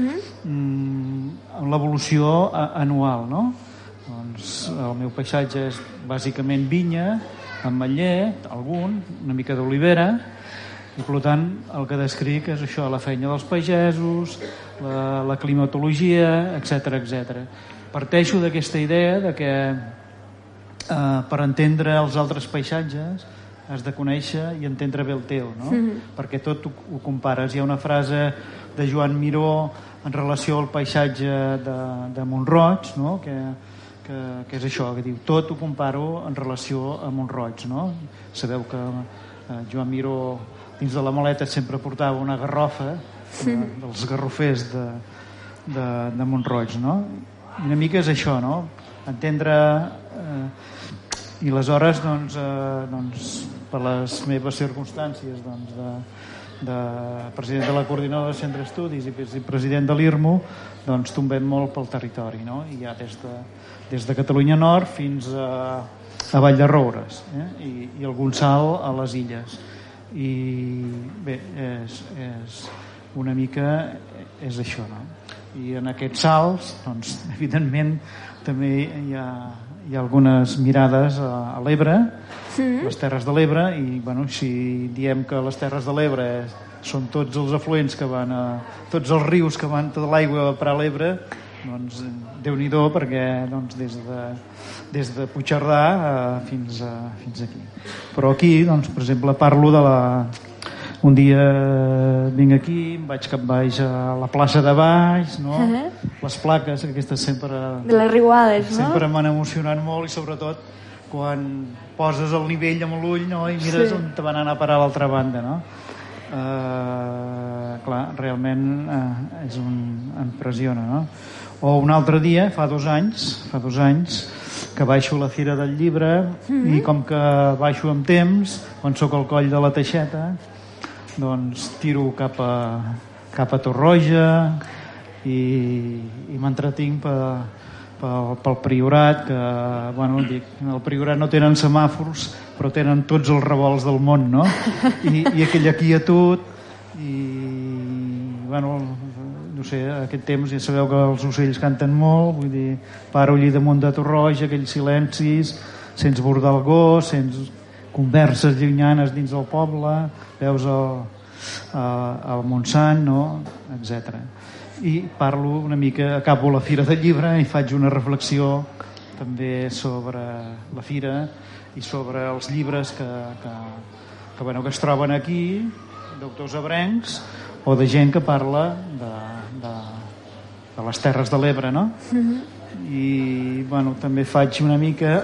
amb l'evolució anual, no? Doncs el meu paisatge és bàsicament vinya, ametller, una mica d'olivera, i per tant el que descric és això, la feina dels pagesos, la climatologia, etc. Parteixo d'aquesta idea de que per entendre els altres paisatges has de conèixer i entendre bé el teu, no? Perquè tot ho compares. Hi ha una frase de Joan Miró en relació al paisatge de Mont-roig, no? que és això, que diu tot ho comparo en relació a Mont-roig, no? Sabeu que Joan Miró dins de la maleta sempre portava una garrofa dels garrofers de Mont-roig, no? I una mica és això, no? Entendre i aleshores doncs per les meves circumstàncies de president de la coordinadora de centre d'estudis i president de l'IRMO, doncs tombem molt pel territori, no? I ja des de Catalunya Nord fins a Vall de Roures, i algun salt a les illes. I bé, és una mica és això, no? I en aquests salts, doncs, evidentment també hi ha algunes mirades a l'Ebre, les Terres de l'Ebre, i bueno, si diem que les Terres de l'Ebre són tots els afluents que van tots els rius que van, tota l'aigua per a l'Ebre, doncs Déu-n'hi-do, perquè doncs, des de Puigcerdà fins aquí. Però aquí, doncs, per exemple, parlo de un dia vinc aquí, em vaig cap baix a la plaça de baix, no? Les plaques, aquestes sempre... De les riuades, no? Sempre m'han emocionat molt, i sobretot quan poses el nivell amb l'ull, no? I mires on te van anar a parar a l'altra banda, no? Clar, realment em impressiona, no? O un altre dia, fa dos anys, que baixo a la Fira del Llibre, i com que baixo amb temps, quan sóc al coll de la Teixeta, doncs tiro cap a Torroja i m'entretinc pel Priorat, que bueno, dic, el Priorat no tenen semàfors, però tenen tots els revolts del món, no? I aquella quietud, i bueno, no sé, aquest temps ja sabeu que els ocells canten molt, vull dir, paro allí damunt de Torroja, aquells silencis, sents bordar el gos, sents converses llunyanes dins del poble, veus el Montsant, no? Etc. I parlo una mica, acabo la Fira del Llibre i faig una reflexió també sobre la fira i sobre els llibres que es troben aquí, d'autors ebrencs o de gent que parla de les Terres de l'Ebre, no? I bueno, també faig una mica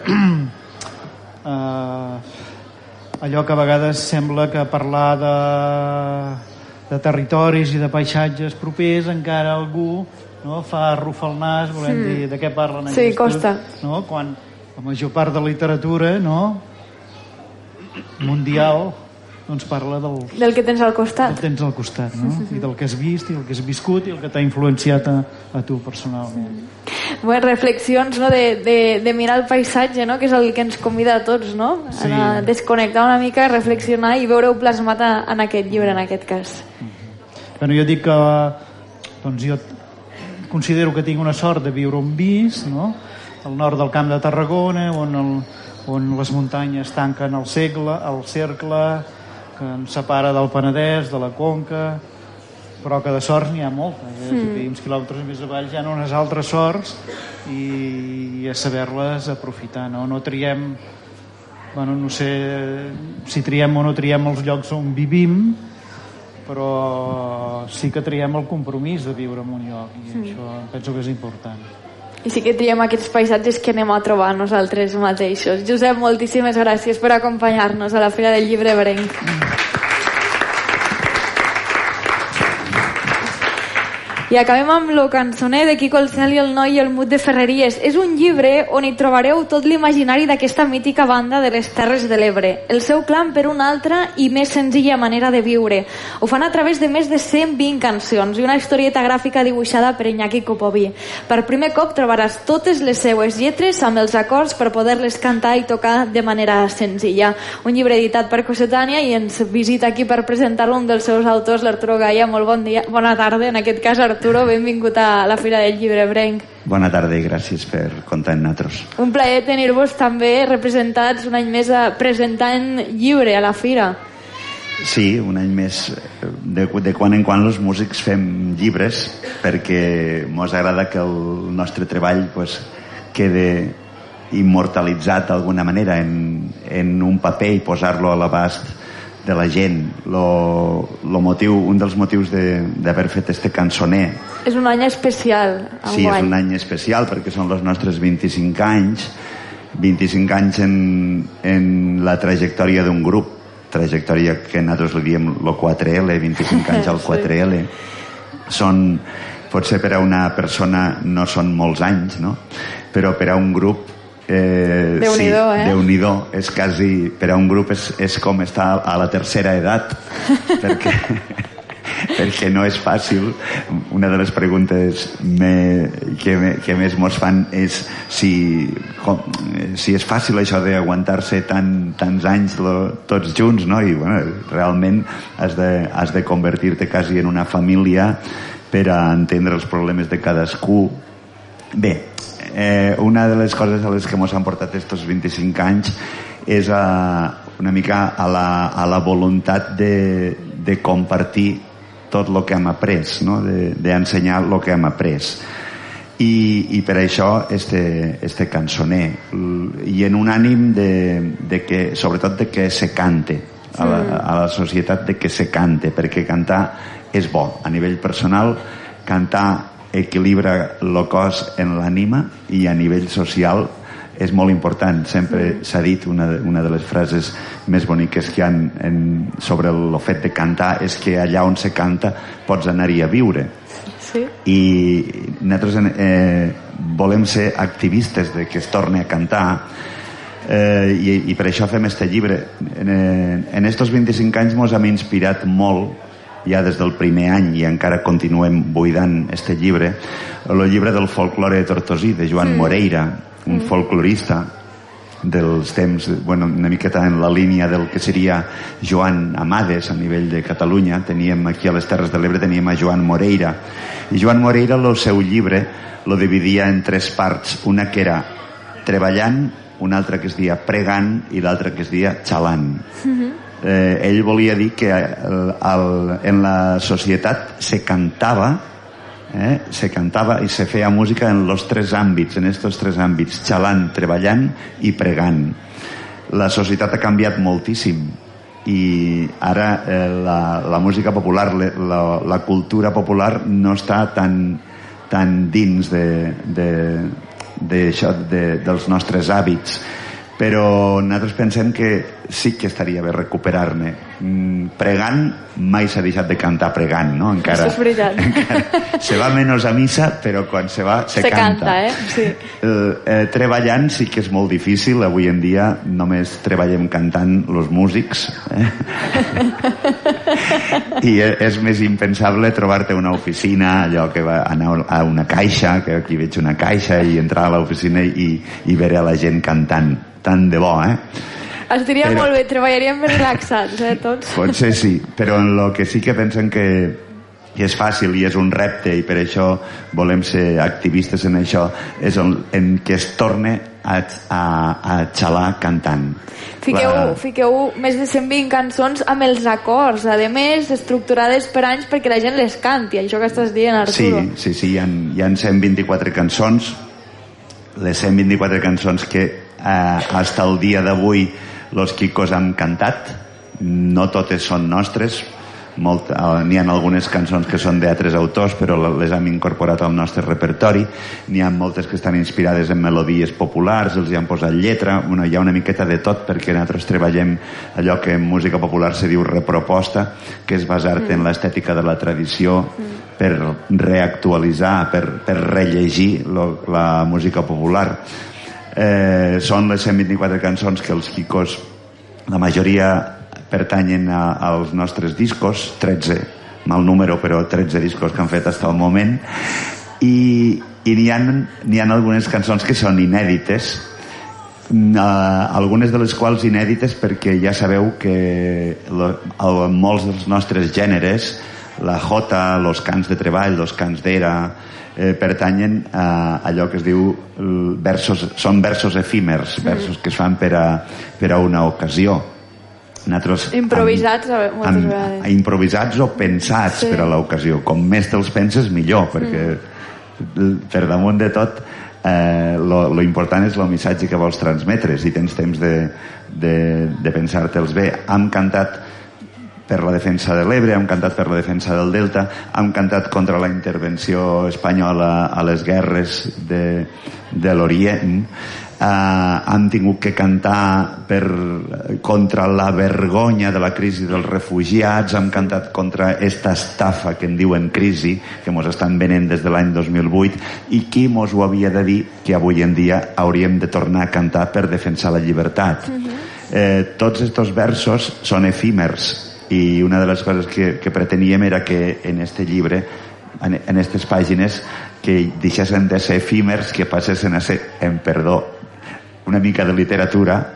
allò que a vegades sembla que parlar de territoris i de paisatges propers encara algú, no, fa arrufar el nas, volem dir de què parlen aquests, sí, costa, no? Quan la major part de la literatura, no, mundial, doncs parla del que tens al costat, no? I del que has vist i el que has viscut i el que t'ha influenciat a tu personalment. Bueno, reflexions, no, de mirar el paisatge, no, que és el que ens convida a tots, no? Sí. A desconnectar una mica, reflexionar i veure-ho plasmat en aquest llibre, en aquest cas. Bueno, jo dic que doncs jo considero que tinc una sort de viure on visc, no? Al nord del Camp de Tarragona, on les muntanyes tanquen el cercle que ens separa del Penedès, de la Conca, però que de sorts n'hi ha moltes, uns quilòmetres més avall hi ha unes altres sorts i a saber-les aprofitar, no triem Bueno, no sé si triem o no triem els llocs on vivim, però sí que triem el compromís de viure en un lloc, i això penso que és important. I sí que triem aquests paisatges que anem a trobar nosaltres mateixos. Josep, moltíssimes gràcies per acompanyar-nos a la Fira del Llibre Ebrenc. I acabem amb lo cançoner de Quico el Cel i el noi i el Mut de Ferreries. És un llibre on hi trobareu tot l'imaginari d'aquesta mítica banda de les Terres de l'Ebre, el seu clam per una altra i més senzilla manera de viure. Ho fan a través de més de 120 cancions i una historieta gràfica dibuixada per Iñaki Copoví. Per primer cop trobaràs totes les seues lletres amb els acords per poder-les cantar i tocar de manera senzilla. Un llibre editat per Cossetània i ens visita aquí per presentar un dels seus autors, l'Arturo Gaia. Molt bon dia, bona tarda, en aquest cas Arturo, benvingut a la Fira del Llibre Ebrenc. Bona tarda i gràcies per comptar amb nosaltres. Un plaer tenir-vos també representats un any més presentant llibre a la Fira. Sí, un any més. De quan en quan els músics fem llibres perquè mos agrada que el nostre treball quede immortalitzat d'alguna manera en un paper i posar-lo a l'abast de la gent. Un dels motius d'haver fet este cançoner. És un any especial. Sí, és un any especial perquè són els nostres 25 anys. 25 anys en la trajectòria d'un grup. Trajectòria que nosaltres li diem el 4L, 25 anys al 4L. Potser per a una persona no són molts anys, no? Però per a un grup Déu-n'hi-do, Déu-n'hi-do, és quasi, per a un grup és com estar a la tercera edat, perquè no és fàcil. Una de les preguntes que més mos fan és si és fàcil això d'aguantar-se tants anys tots junts, no? I realment has de convertir-te quasi en una família per a entendre els problemes de cadascú. Bé, una de les coses a les que ens han portat estos 25 anys és una mica a la voluntat de compartir tot el que hem après, no? D'ensenyar el que hem après. I per això este cançoner, i en un ànim de que, sobretot de que se cante a la societat, de que se cante, perquè cantar és bo a nivell personal. Cantar equilibra el cos en l'ànima i a nivell social és molt important. Sempre s'ha dit, una de les frases més boniques que hi ha sobre el fet de cantar és que allà on se canta pots anar-hi a viure. Sí. I nosaltres volem ser activistes de que es torni a cantar, i per això fem este llibre. En estos 25 anys ens hem inspirat molt, ja des del primer any, i encara continuem buidant este llibre, el llibre del folklore de Tortosí, de Joan Moreira, un folclorista dels temps, una miqueta en la línia del que seria Joan Amades a nivell de Catalunya. Teníem aquí a les Terres de l'Ebre, teníem a Joan Moreira, i Joan Moreira el seu llibre lo dividia en 3 parts, una que era treballant, una altra que es deia pregant i l'altra que es deia xalant. Ell volia dir que en la societat se cantava i se feia música en los 3 àmbits, en estos 3 àmbits, xalant, treballant i pregant. La societat ha canviat moltíssim i ara la música popular, la cultura popular no està tan dins dels nostres hàbits, però nosaltres pensem que sí que estaria bé recuperar-ne. Pregant, mai s'ha deixat de cantar pregant, no? Encara, això és veritat. Encara se va menys a missa, però quan se va, se canta. Sí. Treballant sí que és molt difícil. Avui en dia només treballem cantant los músics. I és més impensable trobar-te una oficina, allò que va anar a una caixa, que aquí veig una caixa, i entrar a l'oficina i veure a la gent cantant. Tant de bo, Estaria molt bé, treballaríem més relaxats, tots. Potser sí, però en el que sí que pensen que és fàcil i és un repte, i per això volem ser activistes en això, és en que es torne a xalar cantant. Fiqueu més de 120 cançons amb els acords, a més estructurades per anys perquè la gent les canti, això que estàs dient, Arturo. Sí, hi ha 124 cançons, les 124 cançons que fins al dia d'avui Los Quicos han cantat, no totes són nostres, n'hi ha algunes cançons que són d'altres autors però les hem incorporat al nostre repertori, n'hi ha moltes que estan inspirades en melodies populars, els hi han posat lletra, hi ha una miqueta de tot perquè nosaltres treballem allò que en música popular se diu reproposta, que és basar-te en l'estètica de la tradició per reactualitzar, per rellegir la música popular. Són les 124 cançons que els Quicos, la majoria pertanyen als nostres discos, 13, mal número, però 13 discos que han fet fins al moment, i n'hi ha algunes cançons que són inèdites, algunes de les quals inèdites perquè ja sabeu que molts dels nostres gèneres, la jota, els cants de treball, els cants d'era, pertanyen a allò que es diu són versos efímers, versos que es fan per a una ocasió. Improvisats moltes vegades. Improvisats o pensats per a l'ocasió. Com més te'ls penses millor, perquè per damunt de tot lo important és el missatge que vols transmetre. Si tens temps de pensar-te'ls bé. Hem cantat per la defensa de l'Ebre, hem cantat per la defensa del Delta, hem cantat contra la intervenció espanyola a les guerres de l'Orient, han tingut que cantar contra la vergonya de la crisi dels refugiats, hem cantat contra esta estafa que en diuen crisi, que mos estan venent des de l'any 2008, i qui mos ho havia de dir que avui en dia hauríem de tornar a cantar per defensar la llibertat. Tots estos versos són efímers, i una de les coses que preteníem era que en este llibre, en aquestes pàgines, que deixessin de ser efímers, que passessin a ser, perdó, una mica de literatura,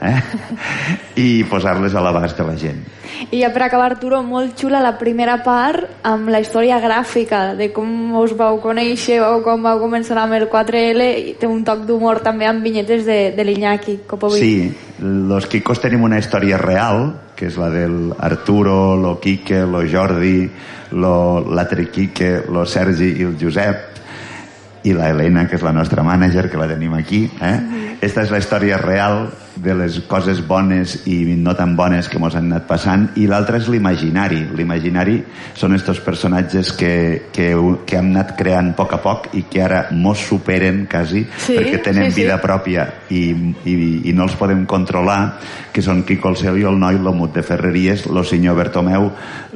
i posar-les a l'abast de la gent. I ja per acabar, Arturo, molt xula la primera part amb la història gràfica de com us vau conèixer o com vau començar amb el 4L, i té un toc d'humor també amb vinyetes de l'Iñaki Copovic. Sí, los Quicos tenim una història real, que és la del Arturo, lo Quique, lo Jordi, l'altre Quique, lo Sergi i el Josep, i la Helena, que és la nostra mànager, que la tenim aquí. Esta és la història real de les coses bones i no tan bones que mos han anat passant, i l'altra és l'imaginari. L'imaginari són estos personatges que hem anat creant a poc i que ara mos superen quasi, perquè tenen vida pròpia i no els podem controlar, que són Quico el Celio, el noi, l'Omut de Ferreries, el senyor Bertomeu,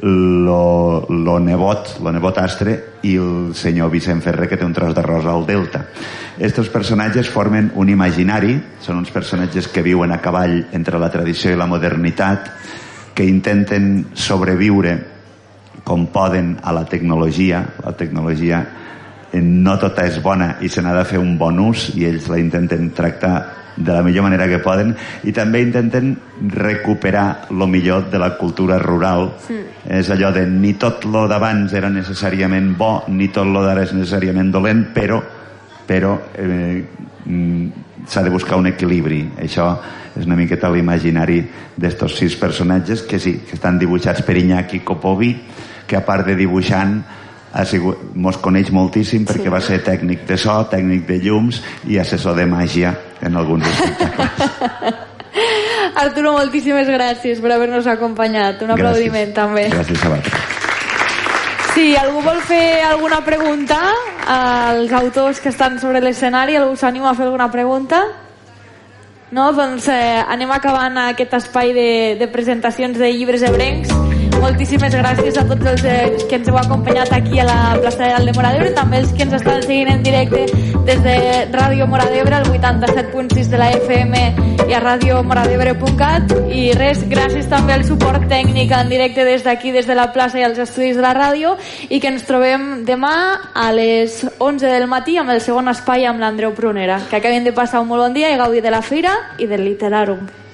lo nebot Astre i el senyor Vicent Ferrer, que té un tros de rosa al Delta. Estos personatges formen un imaginari, són uns personatges que viuen a cavall entre la tradició i la modernitat, que intenten sobreviure com poden a la tecnologia. La tecnologia no tota és bona i se n'ha de fer un bon ús, i ells la intenten tractar de la millor manera que poden, i també intenten recuperar lo millor de la cultura rural. És allò de ni tot lo d'abans era necessàriament bo, ni tot lo d'ara és necessàriament dolent, però s'ha de buscar un equilibri. Això és una miqueta l'imaginari d'estos 6 personatges que sí, que estan dibuixats per Iñaki Copovic, que a part de dibuixant mos coneix moltíssim perquè va ser tècnic de so, tècnic de llums i assessor de màgia en alguns espectacles. Arturo, moltíssimes gràcies per haver-nos acompanyat. Un aplaudiment també. Gràcies a vosaltres. Si algú vol fer alguna pregunta als autors que estan sobre l'escenari, algú s'anima a fer alguna pregunta? No? Doncs anem acabant aquest espai de presentacions de llibres ebrencs. Moltíssimes gràcies a tots els que ens heu acompanyat aquí a la plaça de Dalt de Móra d'Ebre, també els que ens estan seguint en directe des de Ràdio Móra d'Ebre, al 87.6 de la FM i a radiomoradebre.cat. I res, gràcies també al suport tècnic en directe des d'aquí, des de la plaça i als estudis de la ràdio, i que ens trobem demà a les 11 del matí amb el segon espai amb l'Andreu Prunera. Que acabin de passar un molt bon dia i gaudir de la fira i del Literàrum.